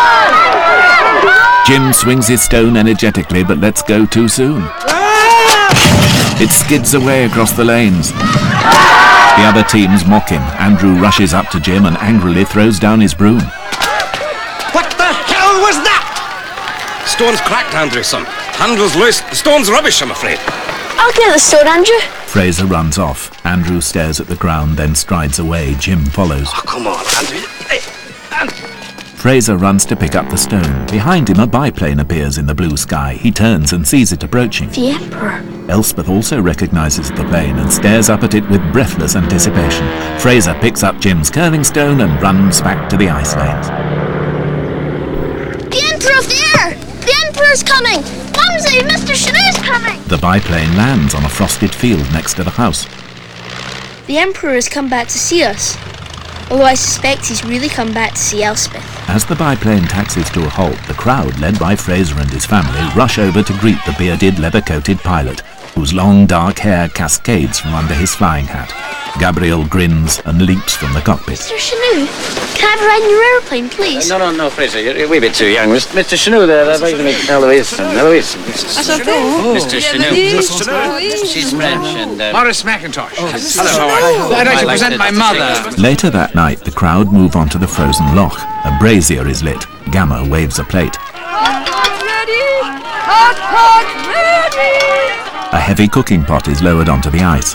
Jim swings his stone energetically but lets go too soon. It skids away across the lanes. The other teams mock him. Andrew rushes up to Jim and angrily throws down his broom. What the hell was that? Stone's cracked, Andrew, son. Handle's loose. The stone's rubbish, I'm afraid. I'll get the stone, Andrew. Fraser runs off. Andrew stares at the ground, then strides away. Jim follows. Oh, come on, Andrew. Hey, Fraser runs to pick up the stone. Behind him, a biplane appears in the blue sky. He turns and sees it approaching. The Emperor. Elspeth also recognises the plane and stares up at it with breathless anticipation. Fraser picks up Jim's curling stone and runs back to the ice lanes. The Emperor of the Air! The Emperor's coming! Mumsy, Mr. Chenou's coming! The biplane lands on a frosted field next to the house. The Emperor has come back to see us. Although I suspect he's really come back to see Elspeth. As the biplane taxis to a halt, the crowd, led by Fraser and his family, rush over to greet the bearded, leather-coated pilot, whose long dark hair cascades from under his flying hat. Gabriel grins and leaps from the cockpit. Mr. Chenou, can I have a ride in your aeroplane, please? No, Fraser, you're a wee bit too young. Mr. Chenou there, I'd like to meet Eloise. Mr. Chenou. She's French and... Morris McIntosh. Hello, how are you? I'd like to present my mother. Later that night, the crowd move on to the frozen loch. A brazier is lit. Gamma waves a plate. Hot pot ready! Hot pot ready! A heavy cooking pot is lowered onto the ice.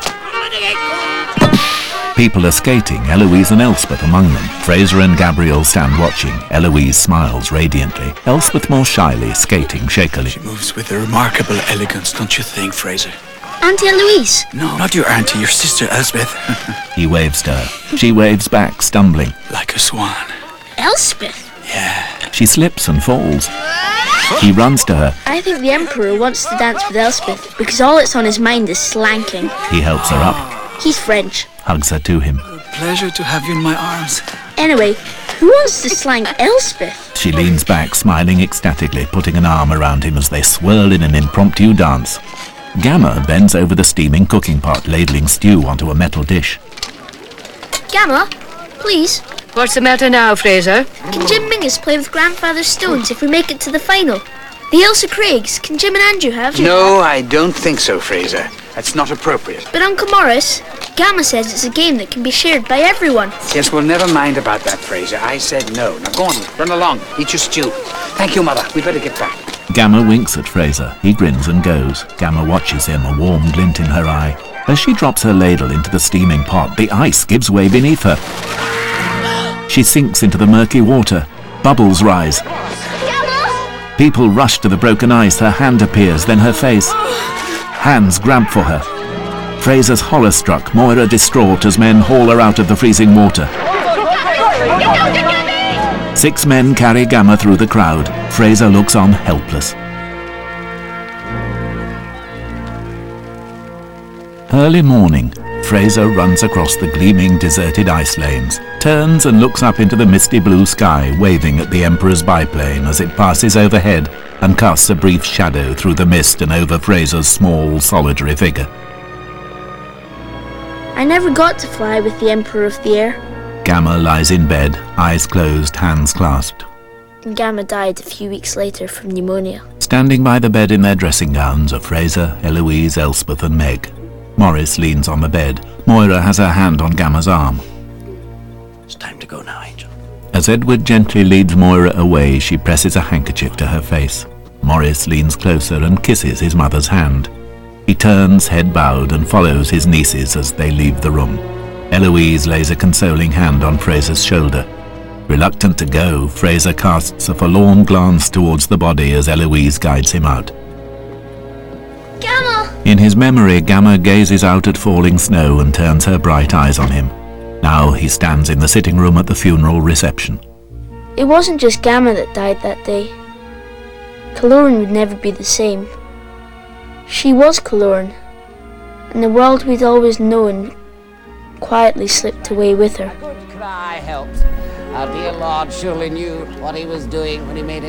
People are skating, Eloise and Elspeth among them. Fraser and Gabriel stand watching. Eloise smiles radiantly. Elspeth more shyly, skating shakily. She moves with a remarkable elegance, don't you think, Fraser? Auntie Eloise? No, not your auntie, your sister Elspeth. He waves to her. She waves back, stumbling. Like a swan. Elspeth? Yeah. She slips and falls. He runs to her. I think the Emperor wants to dance with Elspeth because all that's on his mind is slanking. He helps her up. He's French. Hugs her to him. Pleasure to have you in my arms. Anyway, who wants to slang Elspeth? She leans back, smiling ecstatically, putting an arm around him as they swirl in an impromptu dance. Gamma bends over the steaming cooking pot, ladling stew onto a metal dish. Gamma, please. What's the matter now, Fraser? Can Jim Mingus play with Grandfather's stones if we make it to the final? The Ailsa Craigs, can Jim and Andrew have? No, I don't think so, Fraser. That's not appropriate. But Uncle Morris, Gamma says it's a game that can be shared by everyone. Yes, well, never mind about that, Fraser. I said no. Now go on, run along. Eat your stew. Thank you, Mother. We'd better get back. Gamma winks at Fraser. He grins and goes. Gamma watches him, a warm glint in her eye. As she drops her ladle into the steaming pot, the ice gives way beneath her. She sinks into the murky water. Bubbles rise. People rush to the broken ice. Her hand appears, then her face. Hands grab for her. Fraser's horror-struck, Moira distraught as men haul her out of the freezing water. 6 men carry Gamma through the crowd. Fraser looks on, helpless. Early morning, Fraser runs across the gleaming, deserted ice lanes, turns and looks up into the misty blue sky, waving at the Emperor's biplane as it passes overhead and casts a brief shadow through the mist and over Fraser's small, solitary figure. I never got to fly with the Emperor of the Air. Gamma lies in bed, eyes closed, hands clasped. And Gamma died a few weeks later from pneumonia. Standing by the bed in their dressing gowns are Fraser, Eloise, Elspeth and Meg. Morris leans on the bed. Moira has her hand on Gamma's arm. It's time to go now, Angel. As Edward gently leads Moira away, she presses a handkerchief to her face. Morris leans closer and kisses his mother's hand. He turns, head bowed, and follows his nieces as they leave the room. Eloise lays a consoling hand on Fraser's shoulder. Reluctant to go, Fraser casts a forlorn glance towards the body as Eloise guides him out. Gamma! In his memory, Gamma gazes out at falling snow and turns her bright eyes on him. Now he stands in the sitting room at the funeral reception. It wasn't just Gamma that died that day. Kaloran would never be the same. She was Kaloran, and the world we'd always known quietly slipped away with her. Cry helps. Our dear Lord surely knew what he was doing when he made it.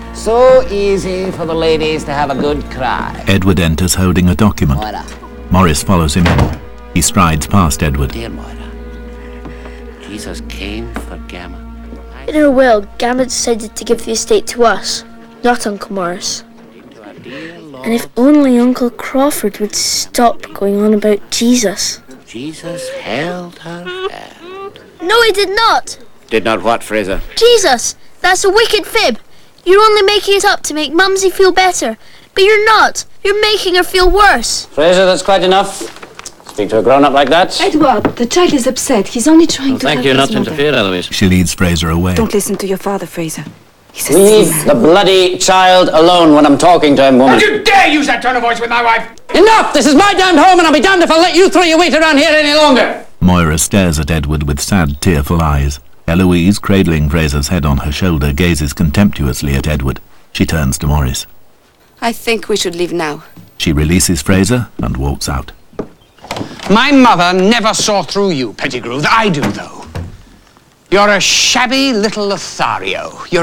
So easy for the ladies to have a good cry. Edward enters holding a document. Moira. Morris follows him in. He strides past Edward. Dear Moira, Jesus came for Gamma. In her will, Gamma decided to give the estate to us, not Uncle Morris. And if only Uncle Crawford would stop going on about Jesus. Jesus held her hand. No, he did not. Did not what, Fraser? Jesus, that's a wicked fib. You're only making it up to make Mumsy feel better. But you're not. You're making her feel worse. Fraser, that's quite enough. Speak to a grown-up like that. Edward, the child is upset. He's only trying to Thank help you his not to mother. interfere, Eloise. She leads Fraser away. Don't listen to your father, Fraser. He's a Leave sick the man. bloody child alone when I'm talking to him, woman. Don't you dare use that tone of voice with my wife! Enough! This is my damned home, and I'll be damned if I'll let you throw your weight around here any longer! Moira stares at Edward with sad, tearful eyes. Eloise, cradling Fraser's head on her shoulder, gazes contemptuously at Edward. She turns to Morris. I think we should leave now. She releases Fraser and walks out. My mother never saw through you, Pettigrew. I do, though. You're a shabby little Lothario. You're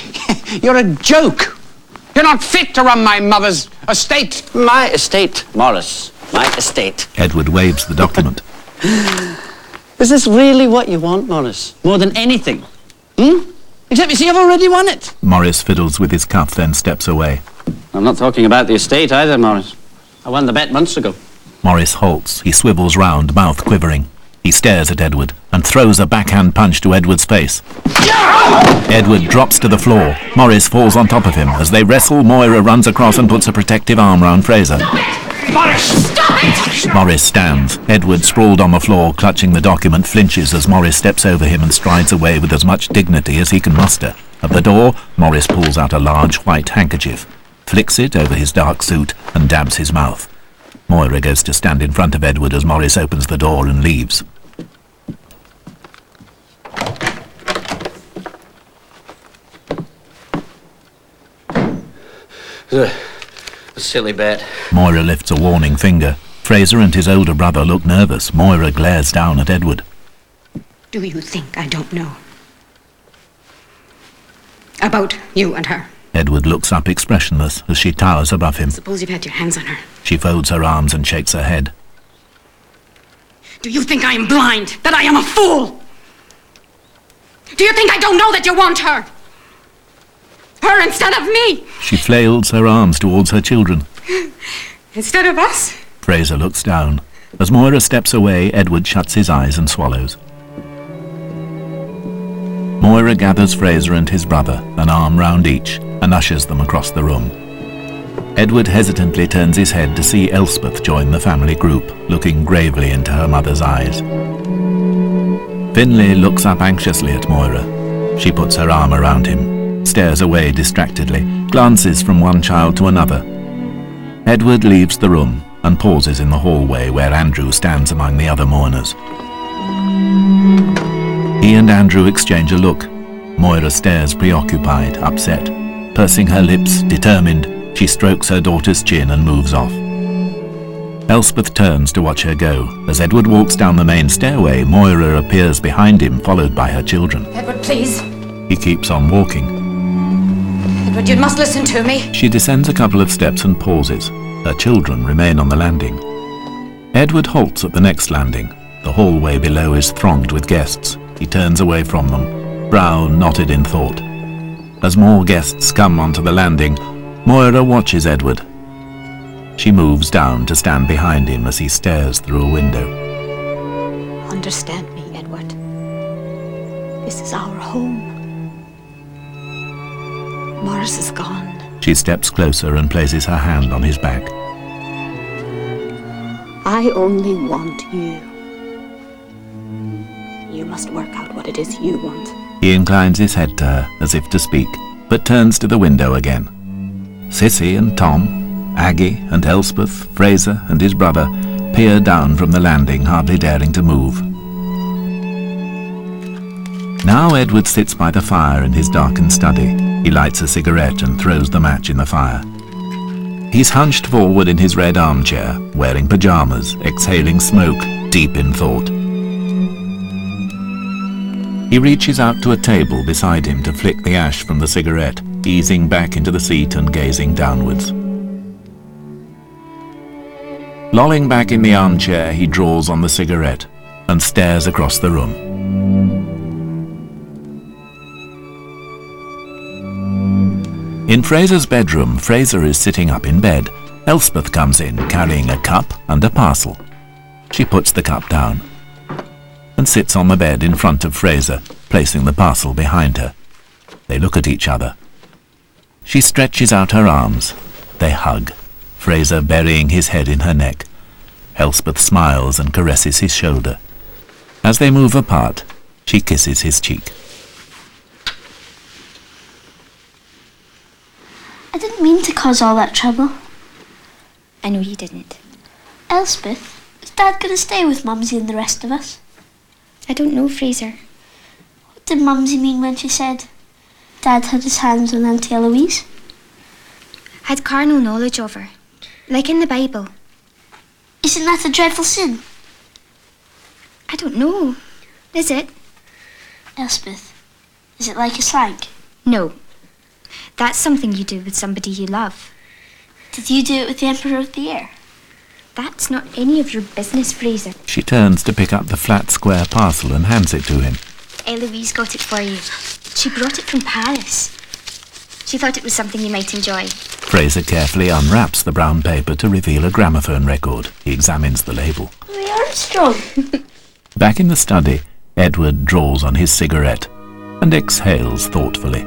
a joke. You're not fit to run my mother's estate. My estate, Morris. My estate. Edward waves the document. Is this really what you want, Morris? More than anything? Except, you see, I've already won it. Morris fiddles with his cuff, then steps away. I'm not talking about the estate either, Morris. I won the bet months ago. Morris halts. He swivels round, mouth quivering. He stares at Edward and throws a backhand punch to Edward's face. Edward drops to the floor. Morris falls on top of him. As they wrestle, Moira runs across and puts a protective arm round Fraser. Morris! Stop it! Morris stands. Edward, sprawled on the floor, clutching the document, flinches as Morris steps over him and strides away with as much dignity as he can muster. At the door, Morris pulls out a large white handkerchief, flicks it over his dark suit and dabs his mouth. Moira goes to stand in front of Edward as Morris opens the door and leaves. A silly bet. Moira lifts a warning finger. Fraser and his older brother look nervous. Moira glares down at Edward. Do you think I don't know about you and her? Edward looks up expressionless as she towers above him. Suppose you've had your hands on her. She folds her arms and shakes her head. Do you think I am blind? That I am a fool? Do you think I don't know that you want her? Her instead of me? She flails her arms towards her children. Instead of us? Fraser looks down. As Moira steps away, Edward shuts his eyes and swallows. Moira gathers Fraser and his brother, an arm round each, and ushers them across the room. Edward hesitantly turns his head to see Elspeth join the family group, looking gravely into her mother's eyes. Finlay looks up anxiously at Moira. She puts her arm around him, stares away distractedly, glances from one child to another. Edward leaves the room and pauses in the hallway where Andrew stands among the other mourners. He and Andrew exchange a look. Moira stares preoccupied, upset. Pursing her lips, determined, she strokes her daughter's chin and moves off. Elspeth turns to watch her go. As Edward walks down the main stairway, Moira appears behind him, followed by her children. Edward, please. He keeps on walking. Edward, you must listen to me. She descends a couple of steps and pauses. Her children remain on the landing. Edward halts at the next landing. The hallway below is thronged with guests. He turns away from them, brow knotted in thought. As more guests come onto the landing, Moira watches Edward. She moves down to stand behind him as he stares through a window. Understand me, Edward. This is our home. Morris is gone. She steps closer and places her hand on his back. I only want you. You must work out what it is you want. He inclines his head to her as if to speak, but turns to the window again. Sissy and Tom, Aggie and Elspeth, Fraser and his brother peer down from the landing, hardly daring to move. Now Edward sits by the fire in his darkened study. He lights a cigarette and throws the match in the fire. He's hunched forward in his red armchair, wearing pyjamas, exhaling smoke, deep in thought. He reaches out to a table beside him to flick the ash from the cigarette. easing back into the seat and gazing downwards. Lolling back in the armchair, he draws on the cigarette and stares across the room. In Fraser's bedroom, Fraser is sitting up in bed. Elspeth comes in, carrying a cup and a parcel. She puts the cup down and sits on the bed in front of Fraser, placing the parcel behind her. They look at each other. She stretches out her arms. They hug, Fraser burying his head in her neck. Elspeth smiles and caresses his shoulder. As they move apart, she kisses his cheek. I didn't mean to cause all that trouble. I know you didn't. Elspeth, is Dad going to stay with Mumsy and the rest of us? I don't know, Fraser. What did Mumsy mean when she said Dad had his hands on Auntie Eloise? Had carnal knowledge of her, like in the Bible. Isn't that a dreadful sin? I don't know. Is it? Elspeth, is it like a slank? No. That's something you do with somebody you love. Did you do it with the Emperor of the Air? That's not any of your business, Fraser. She turns to pick up the flat square parcel and hands it to him. Eloise got it for you. She brought it from Paris. She thought it was something you might enjoy. Fraser carefully unwraps the brown paper to reveal a gramophone record. He examines the label. Louis Armstrong. Back in the study, Edward draws on his cigarette and exhales thoughtfully.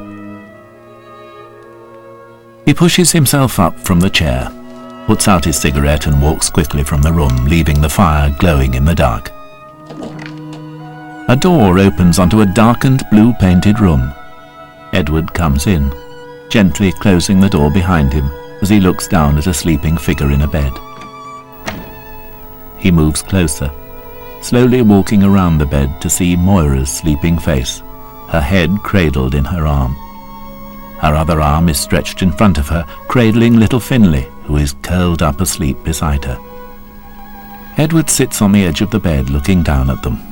He pushes himself up from the chair, puts out his cigarette and walks quickly from the room, leaving the fire glowing in the dark. A door opens onto a darkened blue-painted room. Edward comes in, gently closing the door behind him as he looks down at a sleeping figure in a bed. He moves closer, slowly walking around the bed to see Moira's sleeping face, her head cradled in her arm. Her other arm is stretched in front of her, cradling little Finlay, who is curled up asleep beside her. Edward sits on the edge of the bed looking down at them.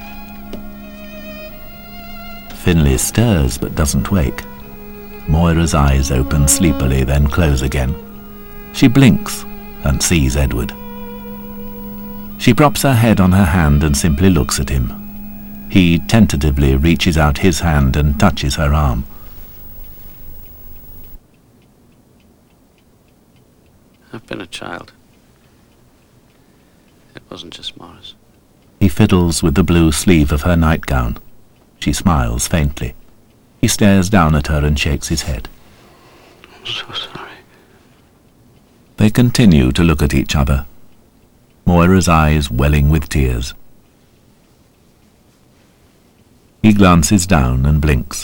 Finlay stirs but doesn't wake. Moira's eyes open sleepily, then close again. She blinks and sees Edward. She props her head on her hand and simply looks at him. He tentatively reaches out his hand and touches her arm. I've been a child. It wasn't just Morris. He fiddles with the blue sleeve of her nightgown. She smiles faintly. He stares down at her and shakes his head. I'm so sorry. They continue to look at each other, Moira's eyes welling with tears. He glances down and blinks.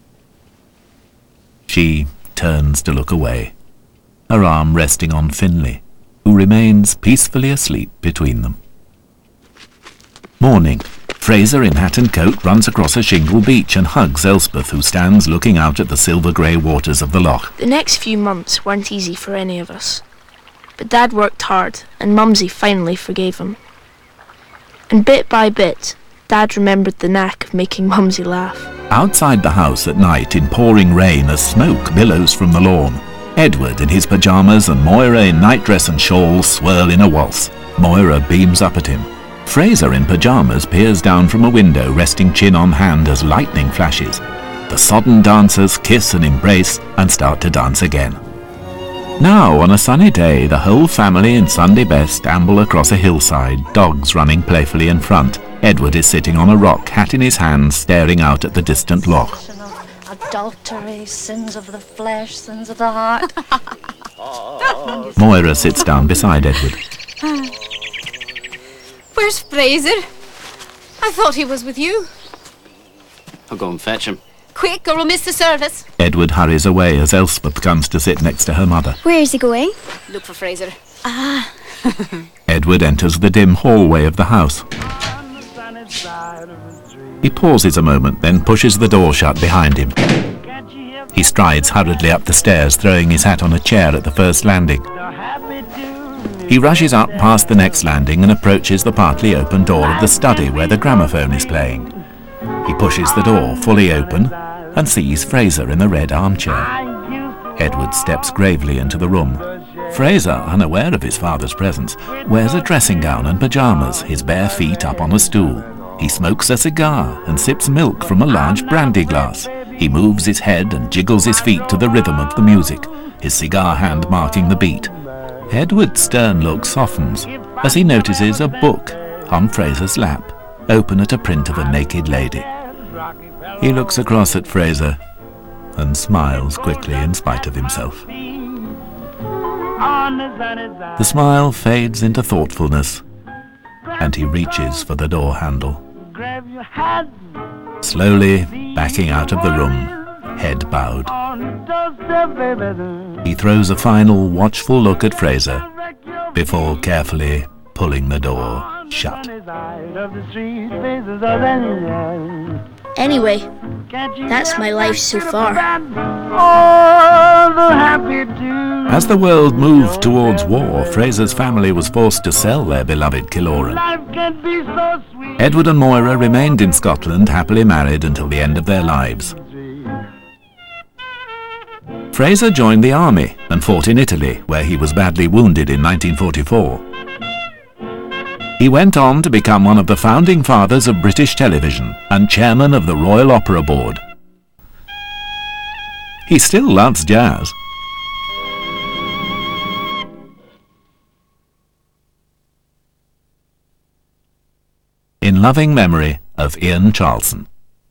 She turns to look away, her arm resting on Finlay, who remains peacefully asleep between them. Morning. Fraser, in hat and coat, runs across a shingle beach and hugs Elspeth, who stands looking out at the silver-grey waters of the loch. The next few months weren't easy for any of us. But Dad worked hard, and Mumsy finally forgave him. And bit by bit, Dad remembered the knack of making Mumsy laugh. Outside the house at night, in pouring rain, as smoke billows from the lawn, Edward in his pyjamas and Moira in nightdress and shawl swirl in a waltz. Moira beams up at him. Fraser in pyjamas peers down from a window, resting chin on hand as lightning flashes. The sodden dancers kiss and embrace and start to dance again. Now, on a sunny day, the whole family in Sunday best amble across a hillside, dogs running playfully in front. Edward is sitting on a rock, hat in his hand, staring out at the distant loch. Adultery, sins of the flesh, sins of the heart. Moira sits down beside Edward. Where's Fraser? I thought he was with you. I'll go and fetch him. Quick, or we'll miss the service. Edward hurries away as Elspeth comes to sit next to her mother. Where is he going? Look for Fraser. Ah. Edward enters the dim hallway of the house. He pauses a moment, then pushes the door shut behind him. He strides hurriedly up the stairs, throwing his hat on a chair at the first landing. He rushes up past the next landing and approaches the partly open door of the study where the gramophone is playing. He pushes the door fully open and sees Fraser in the red armchair. Edward steps gravely into the room. Fraser, unaware of his father's presence, wears a dressing gown and pyjamas, his bare feet up on a stool. He smokes a cigar and sips milk from a large brandy glass. He moves his head and jiggles his feet to the rhythm of the music, his cigar hand marking the beat. Edward's stern look softens as he notices a book on Fraser's lap, open at a print of a naked lady. He looks across at Fraser and smiles quickly in spite of himself. The smile fades into thoughtfulness, and he reaches for the door handle. Slowly backing out of the room, head bowed. He throws a final watchful look at Fraser before carefully pulling the door shut. Anyway, that's my life so far. As the world moved towards war, Fraser's family was forced to sell their beloved Killorn. Edward and Moira remained in Scotland, happily married until the end of their lives. Fraser joined the army and fought in Italy, where he was badly wounded in 1944. He went on to become one of the founding fathers of British television and chairman of the Royal Opera Board. He still loves jazz. In loving memory of Ian Charleson.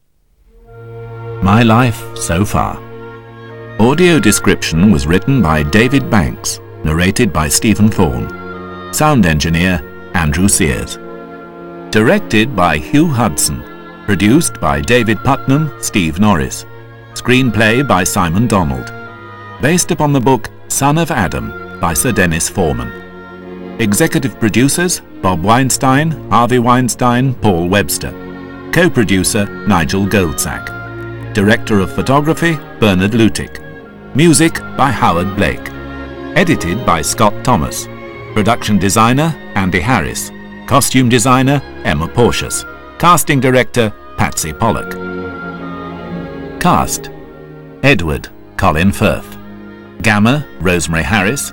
My Life So Far. Audio description was written by David Banks, narrated by Stephen Thorne. Sound engineer Andrew Sears. Directed by Hugh Hudson. Produced by David Putnam, Steve Norris. Screenplay by Simon Donald. Based upon the book Son of Adam by Sir Dennis Foreman. Executive producers Bob Weinstein, Harvey Weinstein, Paul Webster. Co-producer Nigel Goldsack. Director of Photography Bernard Lutic. Music by Howard Blake. Edited by Scott Thomas. Production designer Andy Harris. Costume designer Emma Porteous. Casting director Patsy Pollock. Cast: Edward Colin Firth. Gamma Rosemary Harris.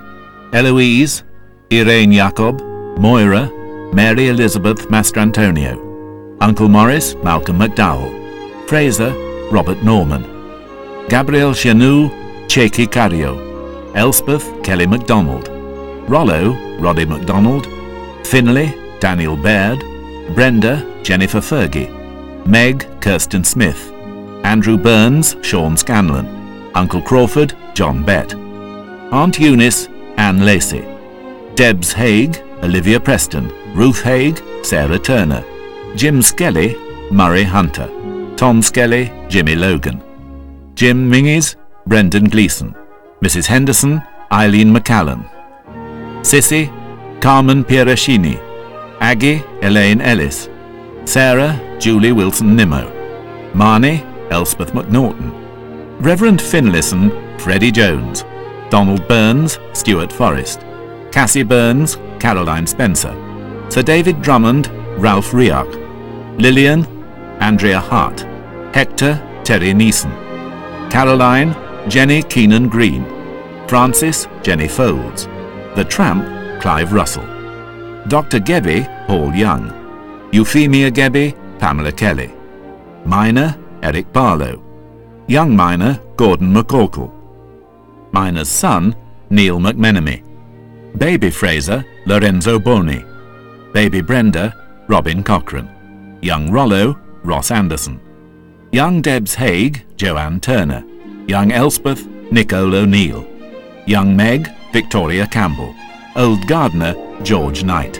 Eloise Irene Jacob. Moira Mary Elizabeth Mastrantonio. Uncle Morris Malcolm McDowell. Fraser Robert Norman. Gabriel Chanou Cheiki Cario. Elspeth Kelly MacDonald. Rollo Roddy MacDonald. Finlay Daniel Baird. Brenda Jennifer Fergie. Meg Kirsten Smith. Andrew Burns Sean Scanlon. Uncle Crawford John Bett. Aunt Eunice Anne Lacey. Debs Haig Olivia Preston. Ruth Haig Sarah Turner. Jim Skelly Murray Hunter. Tom Skelly Jimmy Logan. Jim Mingies Brendan Gleeson. Mrs. Henderson Eileen McCallan. Sissy Carmen Pierascini. Aggie Elaine Ellis. Sarah Julie Wilson Nimmo. Marnie Elspeth McNaughton. Reverend Finlayson Freddie Jones. Donald Burns Stuart Forrest. Cassie Burns Caroline Spencer. Sir David Drummond Ralph Riach. Lillian Andrea Hart. Hector Terry Neeson. Caroline Jenny Keenan Green. Francis Jenny Folds. The Tramp Clive Russell. Dr. Gebby Paul Young. Euphemia Gebby Pamela Kelly. Minor Eric Barlow. Young Minor Gordon McCorkle. Minor's son Neil McMenemy. Baby Fraser Lorenzo Boni. Baby Brenda Robin Cochran. Young Rollo Ross Anderson. Young Debs Haig Joanne Turner. Young Elspeth Nicole O'Neill. Young Meg Victoria Campbell. Old Gardener George Knight.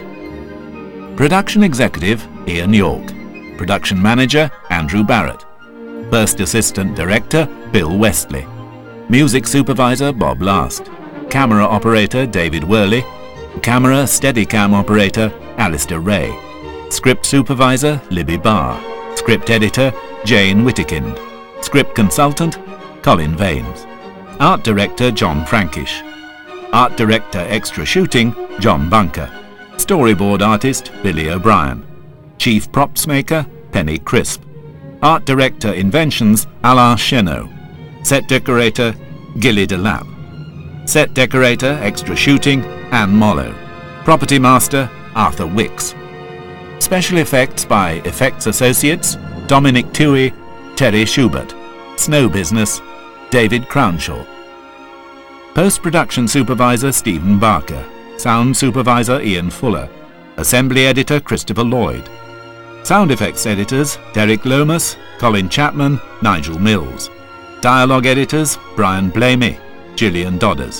Production Executive Ian York. Production Manager Andrew Barrett. First Assistant Director Bill Westley. Music Supervisor Bob Last. Camera Operator David Worley. Camera Steadicam Operator Alistair Ray. Script Supervisor Libby Barr. Script Editor Jane Whittekind. Script Consultant Colin Vaines. Art Director John Frankish. Art Director Extra Shooting John Bunker. Storyboard Artist Billy O'Brien. Chief Props Maker Penny Crisp. Art Director Inventions Alain Chenot. Set Decorator Gilly DeLapp. Set decorator, extra shooting, Anne Mollo. Property master, Arthur Wicks. Special effects by Effects Associates, Dominic Toohey, Terry Schubert. Snow business, David Crownshaw. Post-production supervisor, Stephen Barker. Sound supervisor, Ian Fuller. Assembly editor, Christopher Lloyd. Sound effects editors, Derek Lomas, Colin Chapman, Nigel Mills. Dialogue editors, Brian Blamey, Gillian Dodders.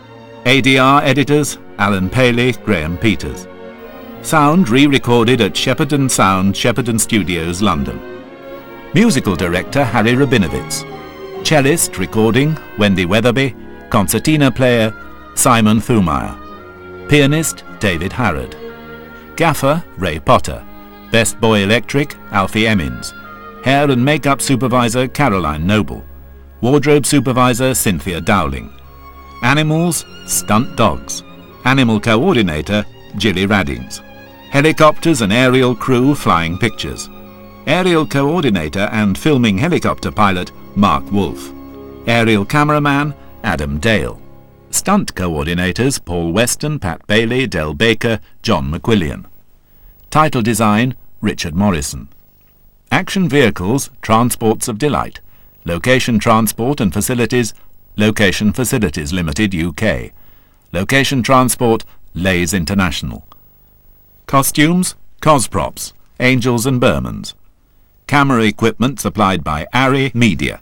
ADR editors, Alan Paley, Graham Peters. Sound re-recorded at Shepperton Sound, Shepperton Studios, London. Musical director, Harry Rabinowitz. Cellist recording, Wendy Weatherby. Concertina player, Simon Thumeyer. Pianist, David Harrod. Gaffer, Ray Potter. Best Boy Electric, Alfie Emmons. Hair and makeup supervisor, Caroline Noble. Wardrobe supervisor, Cynthia Dowling. Animals, Stunt Dogs. Animal coordinator, Gilly Raddings. Helicopters and aerial crew, Flying Pictures. Aerial coordinator and filming helicopter pilot, Mark Wolfe. Aerial cameraman, Adam Dale. Stunt coordinators, Paul Weston, Pat Bailey, Del Baker, John McQuillian. Title design, Richard Morrison. Action vehicles, Transports of Delight. Location Transport and Facilities, Location Facilities Limited, UK. Location Transport, Lays International. Costumes, Cosprops, Angels and Burmans. Camera equipment supplied by Arri Media.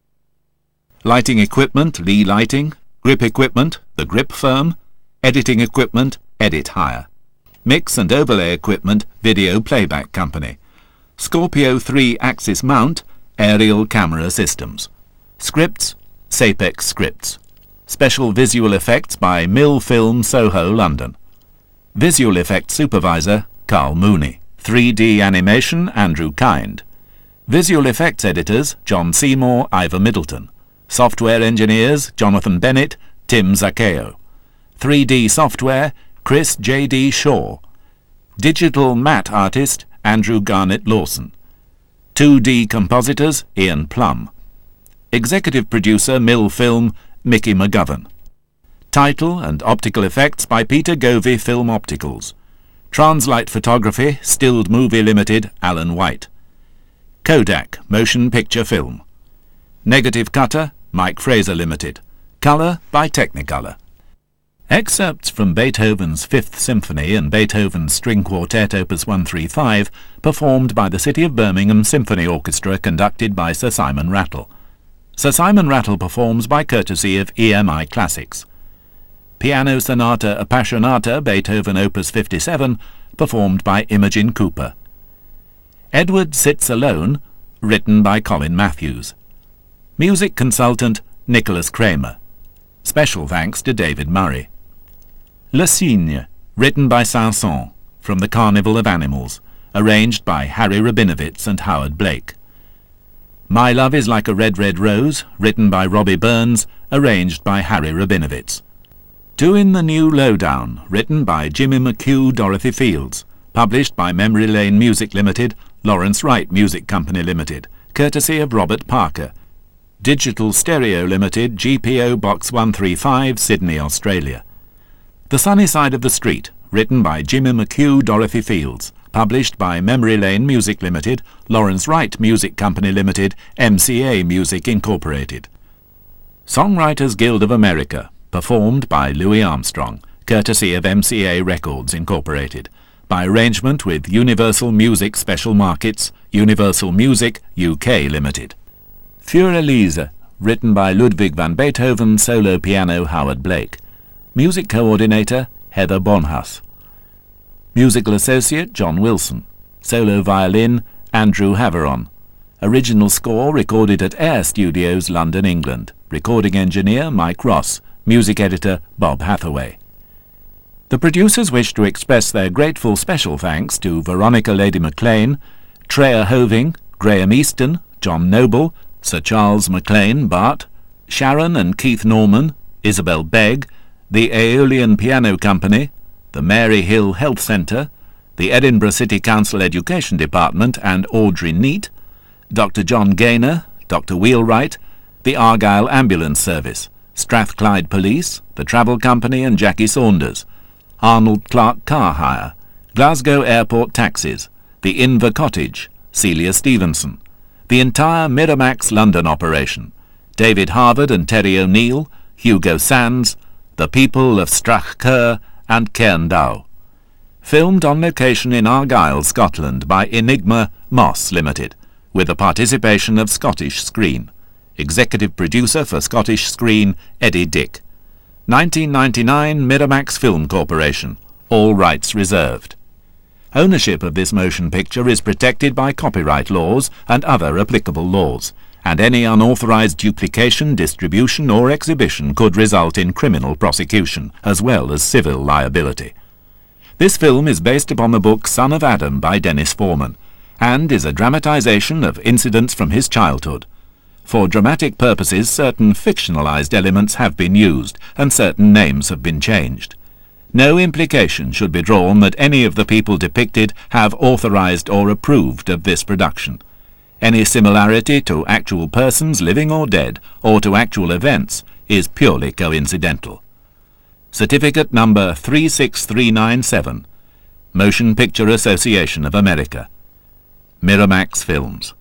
Lighting equipment, Lee Lighting. Grip equipment, The Grip Firm. Editing equipment, Edit Hire. Mix and overlay equipment, Video Playback Company. Scorpio 3 axis mount, Aerial Camera Systems. Scripts, Sapex Scripts. Special visual effects by Mill Film, Soho, London. Visual effects supervisor, Carl Mooney. 3D animation, Andrew Kind. Visual effects editors, John Seymour, Ivor Middleton. Software engineers, Jonathan Bennett, Tim Zaccheo. 3D software, Chris J.D. Shaw. Digital matte artist, Andrew Garnett Lawson. 2D compositors, Ian Plum. Executive producer, Mill Film, Mickey McGovern. Title and optical effects by Peter Govey Film Opticals. Translight photography, Stilled Movie Limited, Alan White. Kodak Motion Picture Film. Negative cutter, Mike Fraser Limited. Colour by Technicolor. Excerpts from Beethoven's Fifth Symphony and Beethoven's String Quartet Opus 135, performed by the City of Birmingham Symphony Orchestra, conducted by Sir Simon Rattle. Sir Simon Rattle performs by courtesy of EMI Classics. Piano Sonata Appassionata, Beethoven Opus 57, performed by Imogen Cooper. Edward Sits Alone, written by Colin Matthews. Music consultant, Nicholas Kramer. Special thanks to David Murray. Le Cygne, written by Saint-Saëns, from The Carnival of Animals, arranged by Harry Rabinowitz and Howard Blake. My Love is Like a Red, Red Rose, written by Robbie Burns, arranged by Harry Rabinowitz. Two in the New Lowdown, written by Jimmy McHugh, Dorothy Fields, published by Memory Lane Music Limited, Lawrence Wright Music Company Limited, courtesy of Robert Parker. Digital Stereo Limited, GPO Box 135, Sydney, Australia. The Sunny Side of the Street, written by Jimmy McHugh, Dorothy Fields, published by Memory Lane Music Limited, Lawrence Wright Music Company Limited, MCA Music Incorporated. Songwriters Guild of America, performed by Louis Armstrong, courtesy of MCA Records Incorporated, by arrangement with Universal Music Special Markets, Universal Music UK Limited. Für Elise, written by Ludwig van Beethoven, solo piano Howard Blake. Music coordinator Heather Bonhus. Musical associate John Wilson. Solo violin Andrew Haveron. Original score recorded at Air Studios, London, England. Recording engineer Mike Ross. Music editor Bob Hathaway. The producers wish to express their grateful special thanks to Veronica Lady MacLean, Treya Hoving, Graham Easton, John Noble, Sir Charles MacLean, Bart, Sharon and Keith Norman, Isabel Begg, the Aeolian Piano Company, the Mary Hill Health Centre, the Edinburgh City Council Education Department and Audrey Neat, Dr. John Gaynor, Dr. Wheelwright, the Argyll Ambulance Service, Strathclyde Police, the Travel Company and Jackie Saunders, Arnold Clark Car Hire, Glasgow Airport Taxis, the Inver Cottage, Celia Stevenson, the entire Miramax London operation, David Harvard and Terry O'Neill, Hugo Sands, the people of Strathclyde and Cairndow. Filmed on location in Argyll, Scotland by Enigma Moss Limited, with the participation of Scottish Screen. Executive producer for Scottish Screen, Eddie Dick. 1999 Miramax Film Corporation. All rights reserved. Ownership of this motion picture is protected by copyright laws and other applicable laws, and any unauthorized duplication, distribution or exhibition could result in criminal prosecution, as well as civil liability. This film is based upon the book Son of Adam by Dennis Foreman, and is a dramatization of incidents from his childhood. For dramatic purposes, certain fictionalized elements have been used, and certain names have been changed. No implication should be drawn that any of the people depicted have authorized or approved of this production. Any similarity to actual persons, living or dead, or to actual events, is purely coincidental. Certificate number 36397, Motion Picture Association of America. Miramax Films.